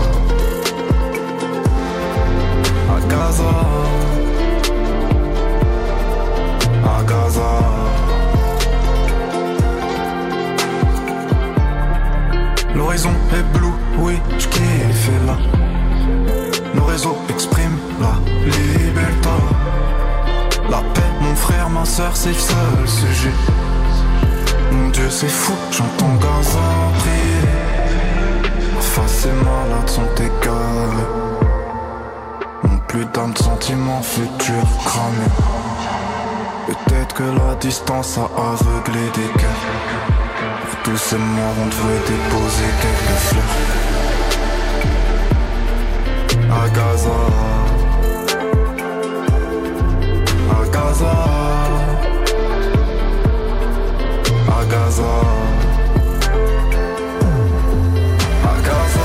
à Gaza, à Gaza. L'horizon est bleu, oui, j'kiffe là. Nos réseaux expriment la liberté. La paix, mon frère, ma soeur, c'est le seul sujet. Mon Dieu, c'est fou, j'entends Gaza prier. Ma face et malade sont égarés. Mon putain de sentiments futurs cramés. Peut-être que la distance a aveuglé des cœurs. Pour tous ces morts, on devrait déposer quelques fleurs. À Gaza, à Gaza, à Gaza, à Gaza.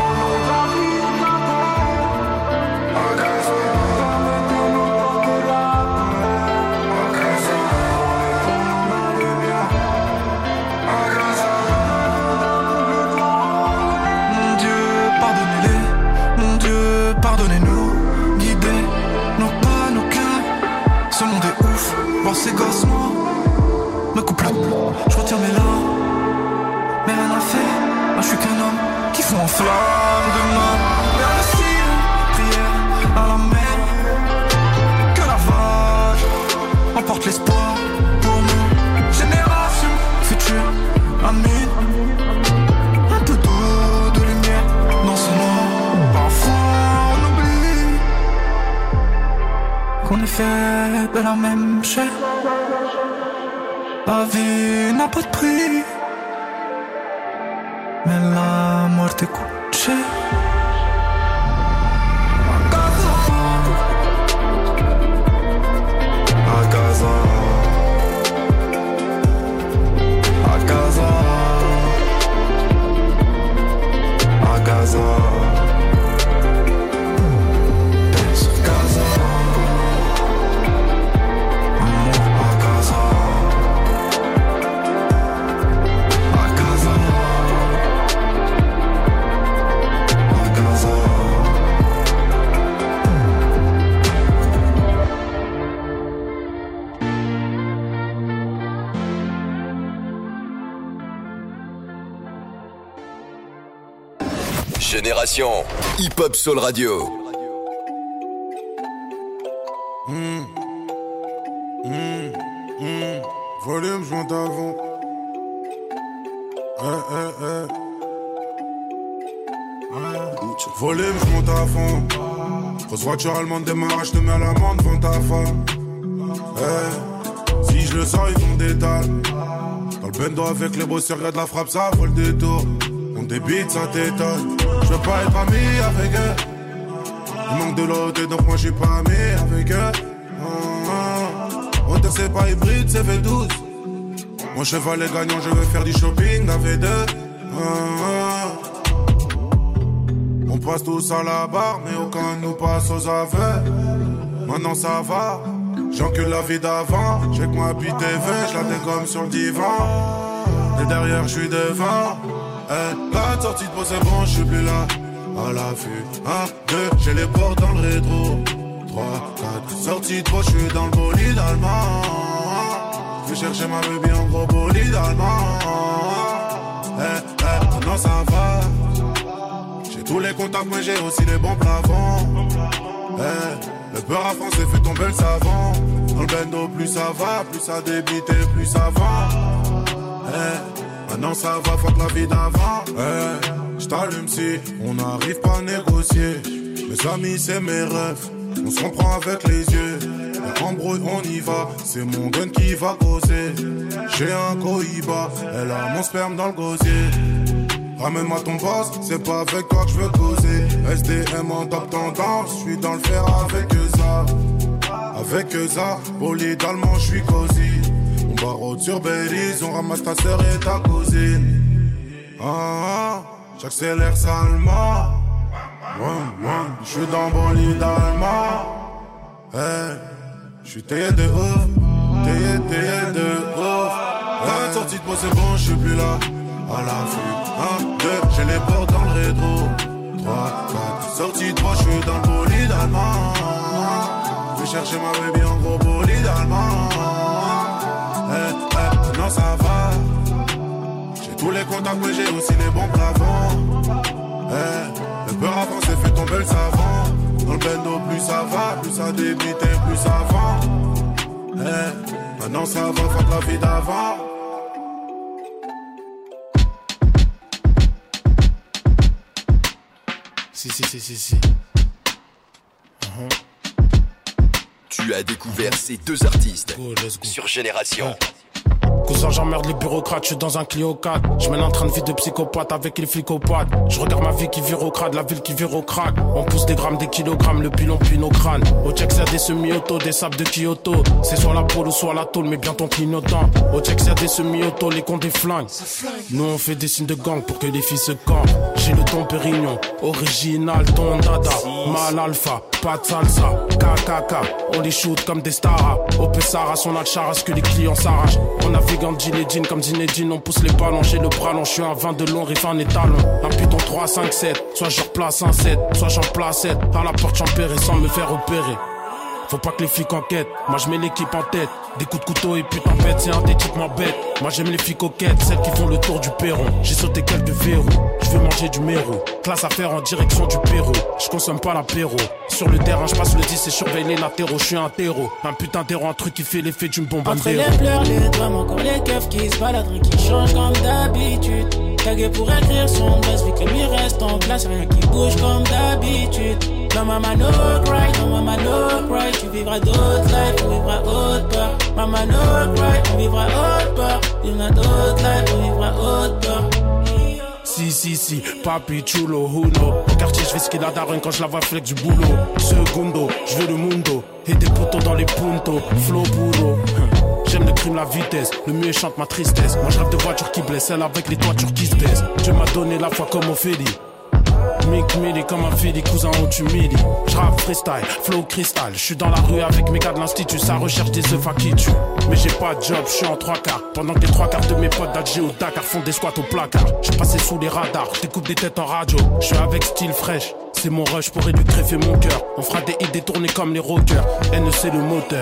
Pardonnez-nous, guidez nos pas, nos cœurs. Ce monde est ouf, bon c'est gosse moi. Me coupe le je retire mes larmes. Mais rien à faire, moi je suis qu'un homme qui fond en flamme demain. Vers le ciel, prière à la mer. Que la vague emporte l'espoir pour nous. Génération future, amine. Un peu d'eau, de lumière dans ce noir. Parfois qu'on est fait de la même chair. La vie n'a pas de prix, mais la mort coûte cher. À Gaza, à Gaza, à Gaza, Génération Hip Hop Soul Radio. Mmh. Mmh. Mmh. Volume, je monte avant. Eh, eh, eh. Volume, je monte à fond. Grosse voiture allemande démarre, je te mets à l'amende devant ta femme. Eh. Si je le sens, ils font des dalles. Dans le bendo avec les bosseurs, regarde la frappe, ça vaut le détour. On débite, ça t'étonne. Je veux pas être ami avec eux. Il manque de l'autre, donc moi j'suis pas ami avec eux. Auteur c'est pas hybride, c'est V douze. Mon cheval est gagnant, je veux faire du shopping à V deux. On passe tous à la barre, mais aucun nous passe aux aveux. Maintenant ça va, j'encule la vie d'avant. J'ai que moi P T V, j'la dégomme sur le divan. Et derrière j'suis devant. Eh, la sortie de pause c'est bon, j'suis plus là. À l'affût, un, deux, j'ai les portes dans le rétro. Trois, quatre, sortie de pause, j'suis dans le bolide allemand. J'vais chercher ma baby en gros bolide allemand. Eh, eh, maintenant ça va. J'ai tous les contacts, mais j'ai aussi les bons plafonds. Eh, le beurre à français fait tomber le savon. Dans le bendo, plus ça va, plus ça débite et plus ça va. Eh, maintenant ça va, fuck la vie d'avant. Eh, j't'allume si on n'arrive pas à négocier. Mes amis c'est mes rêves, on se comprend avec les yeux. Et embrouille on y va, c'est mon gun qui va causer. J'ai un cohiba, elle a mon sperme dans le gosier. Ramène-moi ton boss, c'est pas avec toi que je veux causer. S D M en top tendance, je suis dans le fer avec ça. Avec ça, bolide allemand, je suis cosy. On barreau sur Belize, on ramasse ta sœur et ta cousine. Ah, ah, j'accélère salement. Je suis dans bolide allemand. Hey, je suis taillé de ouf, taillé, taillé de ouf. La sortie de pause c'est bon, je suis plus là. À l'affût, un, deux, j'ai les portes dans le rétro. Trois, quatre, sortie de pause, je suis dans le bolide allemand. Je vais chercher ma baby en gros bolide allemand. Eh, eh, non ça va. J'ai tous les contacts mais j'ai aussi les bons plafonds. Eh, le beurre à français fait tomber le savon. Dans le bendo plus ça va, plus ça débite et plus ça vend. Eh, maintenant ça va, fuck la vie d'avant. Si, si, si, si, si. Uh-huh. Tu as découvert ces deux artistes go, go. sur Génération. Ouais. Cousin, j'emmerde les bureaucrates, je suis dans un Clio quatre. Je mène un train de vie de psychopathe avec les flicopathes. Je regarde ma vie qui vire au crade, la ville qui vire au crack. On pousse des grammes, des kilogrammes, le pilon puis nos crânes. Au check c'est des semi-auto, des sables de Kyoto. C'est soit la pole ou soit la tôle, mais bien ton clignotant. Au check c'est des semi-auto, les cons des flingues. Nous on fait des signes de gang pour que les filles se campent. J'ai le ton Pérignon, original, ton dada. Mal alpha, pas de salsa, K K K. On les shoot comme des stars. Au Pessara, son charas que les clients s'arrachent. On navigue en jean et jean comme Zinedine, on pousse les ballons, j'ai le bras long, je suis un vingt de long, riff un étalon. Un putain trois, cinq, sept, soit je replace un sept, soit j'en place sept. À la porte j'empérais sans me faire opérer. Faut pas que les flics enquêtent, moi je mets l'équipe en tête. Des coups de couteau et putain bête, c'est un des types m'embête. Moi j'aime les filles coquettes, celles qui font le tour du perron. J'ai sauté quelques verrous, je veux manger du méro. Classe à faire en direction du Pérou, je consomme pas l'apéro. Sur le terrain je passe le dix et surveille les latéraux. Je suis un terreau, un putain d'héros, un truc qui fait l'effet d'une bombe. Entre les pleurs, les drames, encore les keufs qui se baladent, qui changent comme d'habitude. Tagué pour écrire son buzz, vu que lui reste en place, rien qui bouge comme d'habitude. Non maman no cry, non maman no cry. Tu vivras d'autres lives, on vivra autre part. Maman no cry, on vivra autre part. Il y en a d'autres lives, on vivra autre part. Si si si, papi chulo huno. Au quartier je fais ce qu'il a daronne quand je la vois flex du boulot. Segundo, je veux le mundo. Et des potos dans les puntos, flow burro. J'aime le crime, la vitesse, le mieux chante ma tristesse. Moi je rêve de voitures qui blessent, celle avec les toitures qui se baissent. Dieu m'a donné la foi comme Ophélie. Mick Millie comme un fili, cousin on t'humilie. J'rappe freestyle, flow cristal. J'suis dans la rue avec mes gars de l'institut. Ça recherche des œufs à qui tue. Mais j'ai pas de job, j'suis en trois quarts. Pendant que les trois quarts de mes potes d'Alger au Dakar font des squats au placard. J'suis passé sous les radars, j'découpe des têtes en radio. J'suis avec style fraîche, c'est mon rush pour lui greffer mon cœur. On fera des hits détournés comme les rockers. N E C le moteur.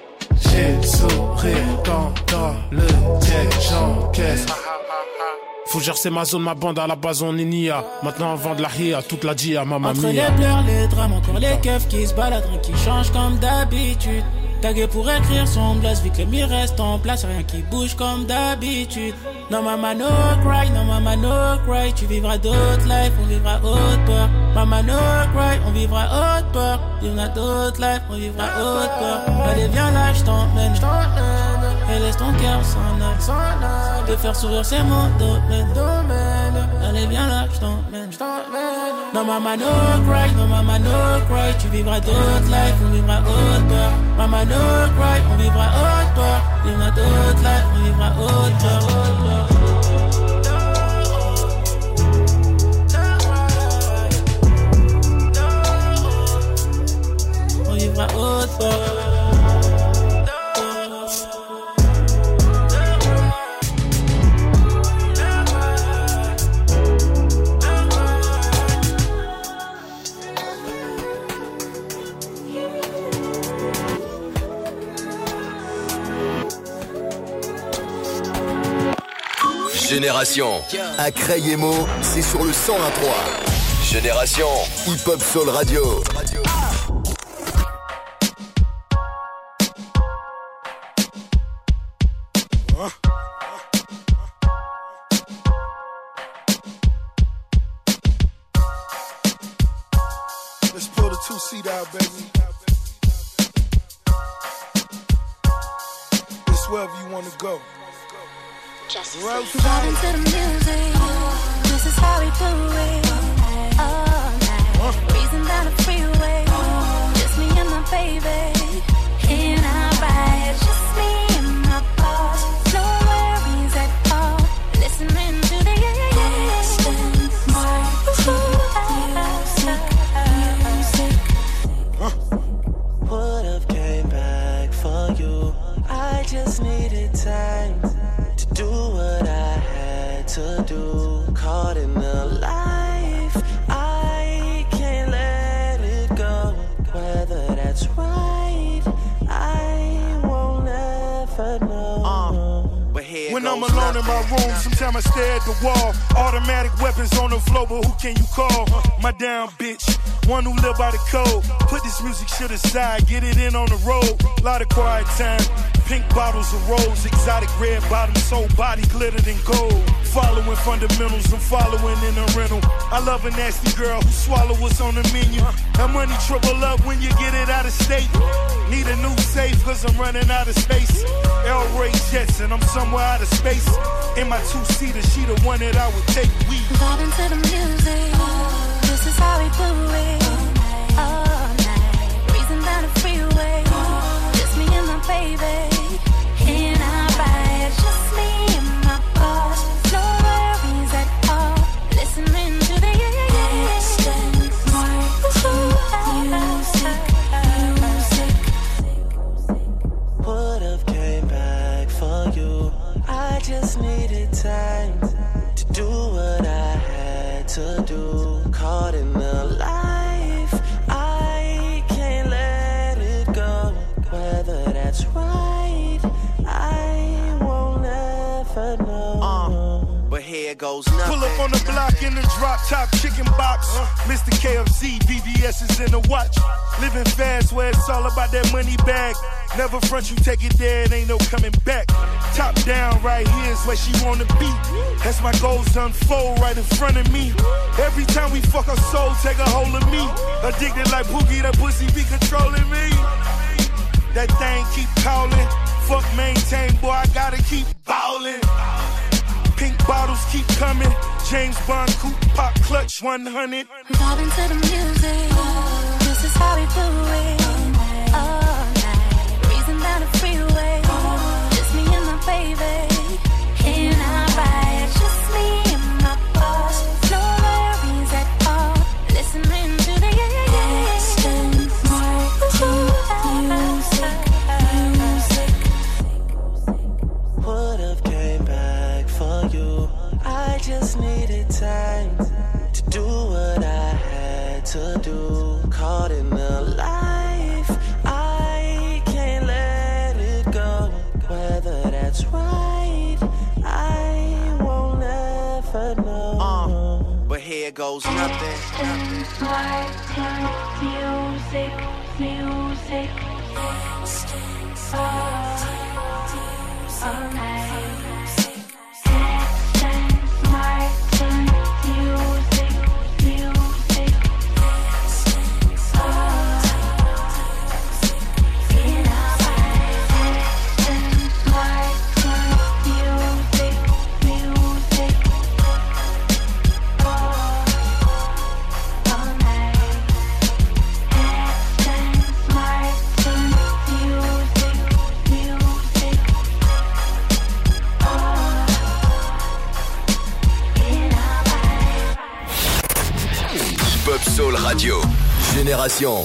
J'ai le sourire quand dans le check j'encaisse. Faut gérer c'est ma zone, ma bande, à la base on est Nia. Maintenant on vend de la ria, toute la dia, maman Entre mia. les pleurs, les drames, encore les keufs qui se baladent, rien qui change comme d'habitude. Tagué pour écrire son blast, vu que les murs restent en place, rien qui bouge comme d'habitude. Non maman no cry, non maman no cry, tu vivras d'autres lives, on vivra haute peur. Maman no cry, on vivra haute peur. Il y en a d'autres lives, on vivra haute peur. Allez viens là, je t'emmène, et laisse ton cœur s'en aller. Te faire sourire c'est mon domaine. Allez viens là, je t'emmène. Non maman no cry, non maman no cry, tu vivras d'autres lives, on vivra haute peur. Maman no cry, on vivra haute peur. Il y en a d'autres lives, on vivra haute peur. On vivra haute peur. Génération, à Crayemo, c'est sur le cent un point trois. Génération, hip-hop soul radio. Let's pull the two-seat out, baby. It's wherever you want to go. Vibing to the music, this is how we do it. All night, breezing down the freeway, just me and my baby. In our ride, just me and my boss. No worries at all. Listening to the music. Would've came back for you. I just needed time to do what I had to do. Caught in the life, I can't let it go. Whether that's right, I won't ever know. Uh, when I'm alone in my room, sometimes I stare at the wall. Automatic weapons on the floor, but who can you call? My down bitch, one who live by the code. Put this music shit aside, get it in on the road. Lot of quiet time. Pink bottles of rose, exotic red bottoms, whole body glittered in gold. Following fundamentals, I'm following in a rental. I love a nasty girl who swallow what's on the menu. That money triple up when you get it out of state. Need a new safe cause I'm running out of space. El Ray Jets and I'm somewhere out of space. In my two-seater, she the one that I would take. We vibing to the music, this is how we do it. All night, breezing down the freeway, just me and my baby. In our ride, just me and my boss. No worries at all. Listening to the music. Would've came back for you. I just needed time to do what I had to do. Caught in the life, I can't let it go. Whether that's right, I won't ever know. Uh, but here goes nothing. Pull up on the block in the drop top chicken box. Uh, Mister K F C, V V S is in the watch. Living fast where it's all about that money bag. Never front, you take it there, it ain't no coming back. Top down, right here's where she wanna be. As my goals unfold right in front of me. Every time we fuck her soul, take a hold of me. Addicted like Pookie, that pussy be controlling me. That thing keep calling. Fuck maintain, boy, I gotta keep ballin'. Pink bottles keep coming. James Bond coupe, pop clutch one hundred. Vibing to the music, this is how we do it. All night, breezing down the freeway, just me and my baby. In our ride, just me and my boss. No worries at all. Listening to the Would've came back for you. I just needed time to do what I had to do. Caught in the life, I can't let it go. Whether that's right, I won't ever goes nothing. Music, music, oh, all night. Martin, music, music, oh, in our Martin, music, music, oh, all night. Martin, music, music, oh, in our Hip-Hop Soul Radio. Génération.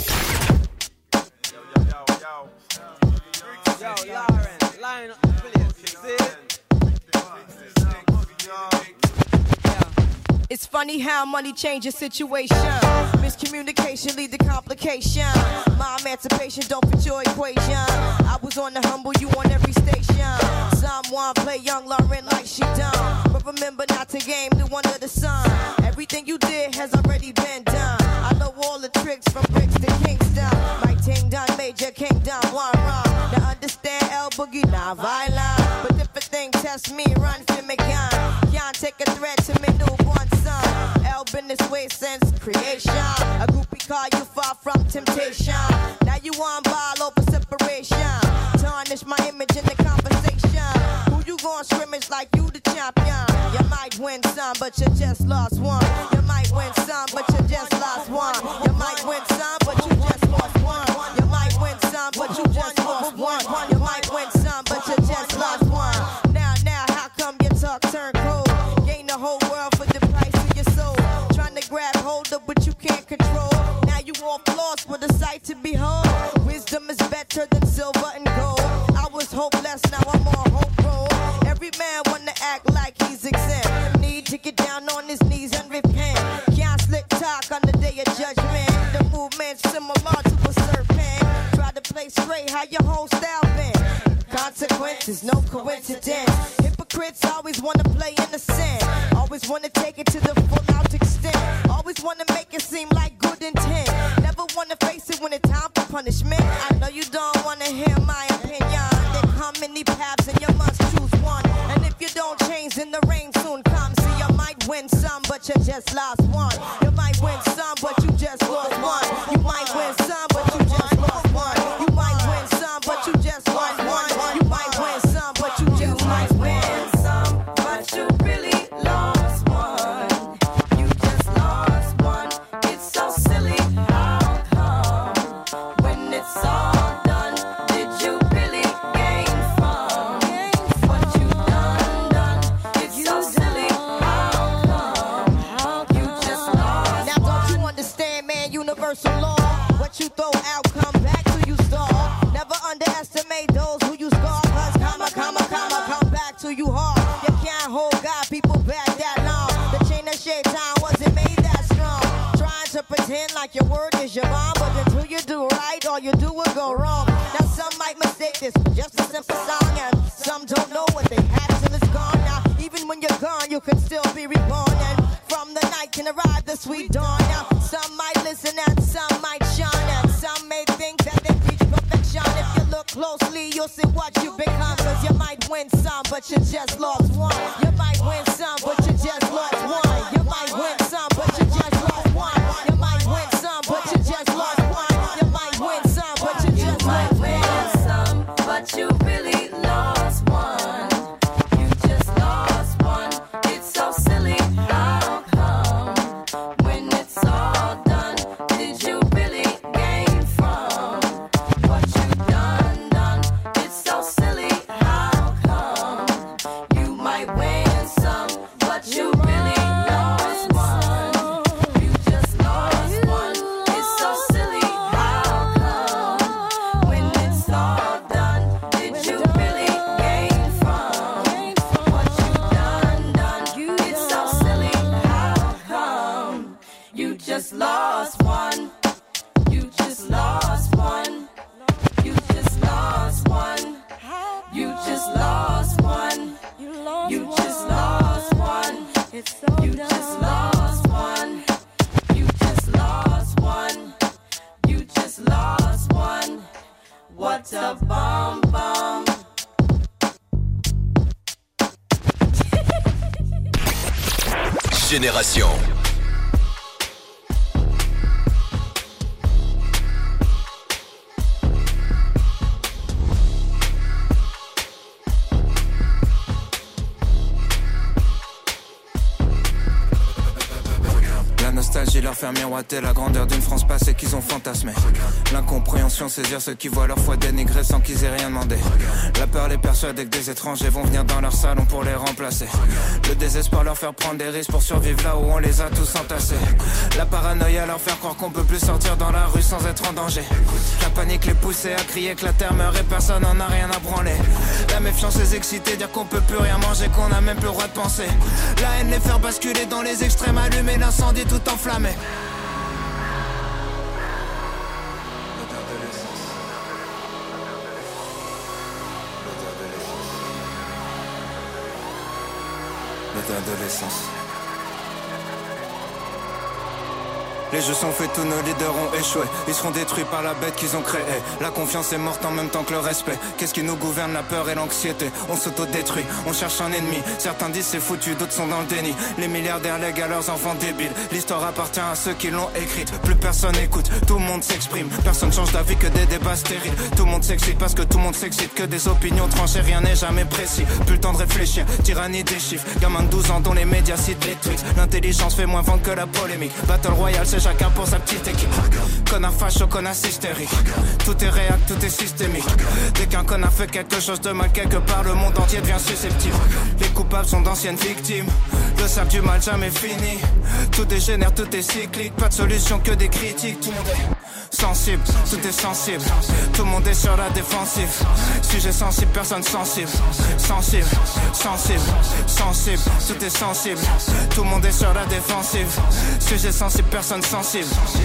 It's funny how money changes situation. Miscommunication lead to complication. My emancipation don't fit your equation. I was on the humble, you on every station. Someone play young Lauren like she done. But remember not to game new under the sun. Everything you did has already been done. I know all the tricks from bricks to Kingston. My ting done, major kingdom, one run. Now understand L Boogie, not violent. But different thing test me, run for me gun. Can't take a threat to me newborn son. L been this way since creation. A groupie call you far from temptation. Now you on ball over separation. Tarnish my image in the conversation. Who you gon' scrimmage like you the champion? You might win some, but you just lost one. You might win some, but you just lost one. You might win some, but you just lost one. You might win some, but you just lost one. You might win some, but you just lost one. Now, now, how come your talk turn cold? Gain the whole world for the price of your soul. Trying to grab hold of what you can't control. Now you all lost with a sight to behold. Wisdom is better than silver and gold. I was hopeless, now I'm on hope roll. Every man wanna act like he's exempt. Need to get down on his knees and repent. Can't slick talk on the day of judgment. The movement's similar to a serpent. Try to play straight, how your whole style been. Consequences, no coincidence. Hypocrites always wanna play innocent. Always wanna take it to the full out extent. Always wanna make it seem like good intent. Never wanna face it when it's time for punishment. I know you don't wanna hear my opinion. There come many paths and you must choose one. And if you don't change, then the rain soon comes. See, you might win some, but you just lost one. You might win some, but you just lost one. You might win some, but you just lost one. You might win some, but you just lost one. You might win some, but you just might win some, but you really lost one. You just lost one. It's so silly. How come when it's all done, did you really gain from what you done done? It's so silly. How come you just lost? Now don't you understand, man? Universal law. What you throw out, come back to you stall. Never underestimate those who you scar. Cause comma, comma, comma, come back to you hard. You can't hold God, people back that long. The chain of shaitan wasn't made that strong. Trying to pretend like your word is your bond, but until you do right, all you do will go wrong. Now some might mistake this for just a simple song, and some don't know what they have till it's gone. Now even when you're gone, you can still be reborn, and from the night can arrive the sweet dawn. Now some might listen and some might shine, and some may think that they reach perfection. If you look closely, you'll see what you become. Cause you might win some, but you just lost one. You might win some, but you just lost one. You might win some, but you just lost one. You might win some, but you just lost one. You might win some, but you just lost one. Some, but you really lost one. You just lost one. It's so silly. How come when it's all done, did you really gain from what you done done? It's so silly. How come you might win some, but you really lost one? Génération. Nostalgie leur faire miroiter la grandeur d'une France passée qu'ils ont fantasmée. L'incompréhension saisir ceux qui voient leur foi dénigrée sans qu'ils aient rien demandé. La peur les persuader que des étrangers vont venir dans leur salon pour les remplacer. Le désespoir leur faire prendre des risques pour survivre là où on les a tous entassés. La paranoïa leur faire croire qu'on peut plus sortir dans la rue sans être en danger. La panique les pousser à crier que la terre meurt et personne n'en a rien à branler. La méfiance les exciter, dire qu'on peut plus rien manger, qu'on a même plus le droit de penser. La haine les faire basculer dans les extrêmes, allumer l'incendie tout enflammé. L'odeur de l'essence. Les jeux sont faits, tous nos leaders ont échoué. Ils seront détruits par la bête qu'ils ont créée. La confiance est morte en même temps que le respect. Qu'est-ce qui nous gouverne? La peur et l'anxiété. On s'autodétruit, on cherche un ennemi. Certains disent c'est foutu, d'autres sont dans le déni. Les milliardaires lèguent à leurs enfants débiles. L'histoire appartient à ceux qui l'ont écrite. Plus personne écoute, tout le monde s'exprime. Personne change d'avis que des débats stériles. Tout le monde s'excite parce que tout le monde s'excite. Que des opinions tranchées, rien n'est jamais précis. Plus le temps de réfléchir, tyrannie des chiffres. Gamin de douze ans dont les médias citent les tweets. L'intelligence fait moins vendre que la polémique. Battle Royale, c'est chacun pour sa petite équipe. Connard facho, connard hystérique. Tout est réac, tout est systémique. Dès qu'un connard fait quelque chose de mal quelque part, le monde entier devient susceptible. Les coupables sont d'anciennes victimes. Le sac du mal jamais fini. Tout dégénère, tout est cyclique. Pas de solution que des critiques. Tout le monde est sensible, tout est sensible. Tout le monde est sur la défensive. Sujet sensible, personne sensible. Sensible, sensible, sensible. Tout est sensible. Tout le monde est sur la défensive. Sujet sensible, personne sensible.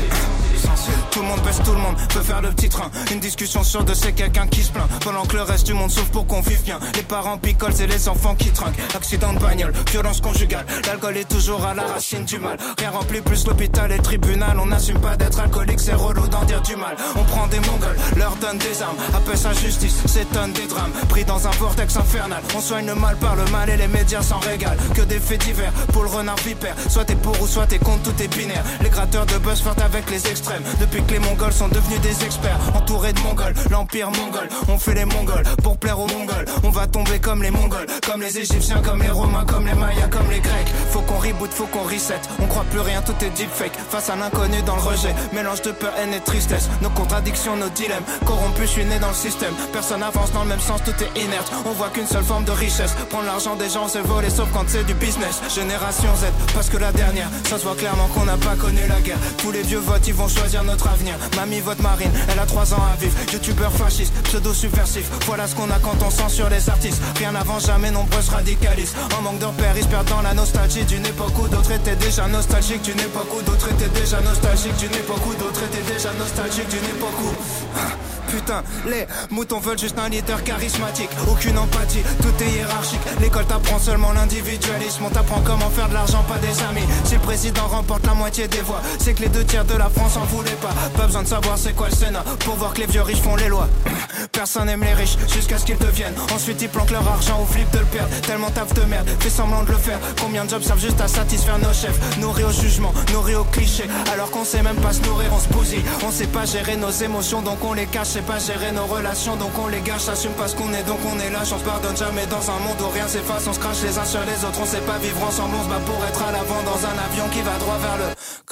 Tout le monde baisse, tout le monde peut faire le petit train. Une discussion sur deux, c'est quelqu'un qui se plaint. Pendant que le reste du monde souffre pour qu'on vive bien. Les parents picolent, c'est les enfants qui trinquent. Accident de bagnole, violence conjugale. L'alcool est toujours à la racine du mal. Rien remplit plus l'hôpital et le tribunal. On n'assume pas d'être alcoolique, c'est relou d'en dire du mal. On prend des mongols, leur donne des armes. Appelle ça justice, s'étonne des drames. Pris dans un vortex infernal. On soigne le mal par le mal et les médias s'en régalent. Que des faits divers pour le renard vipère. Soit t'es pour ou soit t'es contre, tout est binaire. Les gratteurs de buzz flirtent avec les extrêmes. Depuis que les Mongols sont devenus des experts, entourés de Mongols, l'empire mongol. On fait les Mongols pour plaire aux Mongols. On va tomber comme les Mongols, comme les Égyptiens, comme les Romains, comme les Mayas, comme les Grecs. Faut qu'on reboot, faut qu'on reset. On croit plus rien, tout est deepfake. Face à l'inconnu dans le rejet, mélange de peur, haine et tristesse. Nos contradictions, nos dilemmes, corrompus, je suis né dans le système. Personne avance dans le même sens, tout est inerte. On voit qu'une seule forme de richesse. Prendre l'argent des gens, c'est voler, sauf quand c'est du business. Génération Z, parce que la dernière, ça se voit clairement qu'on n'a pas connu la guerre. Tous les vieux votent, ils vont choisir notre avenir. Mamie vote Marine, elle a trois ans à vivre. Youtubeur fasciste, pseudo subversif. Voilà ce qu'on a quand on censure les artistes. Rien n'avance jamais, nombreuses radicalistes. En manque de repères, ils se perdent dans la nostalgie d'une époque où d'autres étaient déjà nostalgiques. D'une époque où d'autres étaient déjà nostalgiques. D'une époque où d'autres étaient déjà nostalgiques. D'une époque où... Putain, les moutons veulent juste un leader charismatique. Aucune empathie, tout est hiérarchique. L'école t'apprend seulement l'individualisme. On t'apprend comment faire de l'argent, pas des amis. Si le président remporte la moitié des voix, c'est que les deux tiers de la France en voulaient pas. Pas besoin de savoir c'est quoi le Sénat pour voir que les vieux riches font les lois. Personne aime les riches jusqu'à ce qu'ils deviennent. Ensuite ils planquent leur argent au flip de le perdre. Tellement taf de merde, fait semblant de le faire. Combien de jobs servent juste à satisfaire nos chefs. Nourris au jugement, nourris au cliché. Alors qu'on sait même pas se nourrir, on se bousille. On sait pas gérer nos émotions donc on les cache. Pas gérer nos relations donc on les gâche. Assume pas ce qu'on est donc on est lâche. On se pardonne jamais dans un monde où rien s'efface. On se crache les uns sur les autres. On sait pas vivre ensemble. On se bat pour être à l'avant dans un avion qui va droit vers le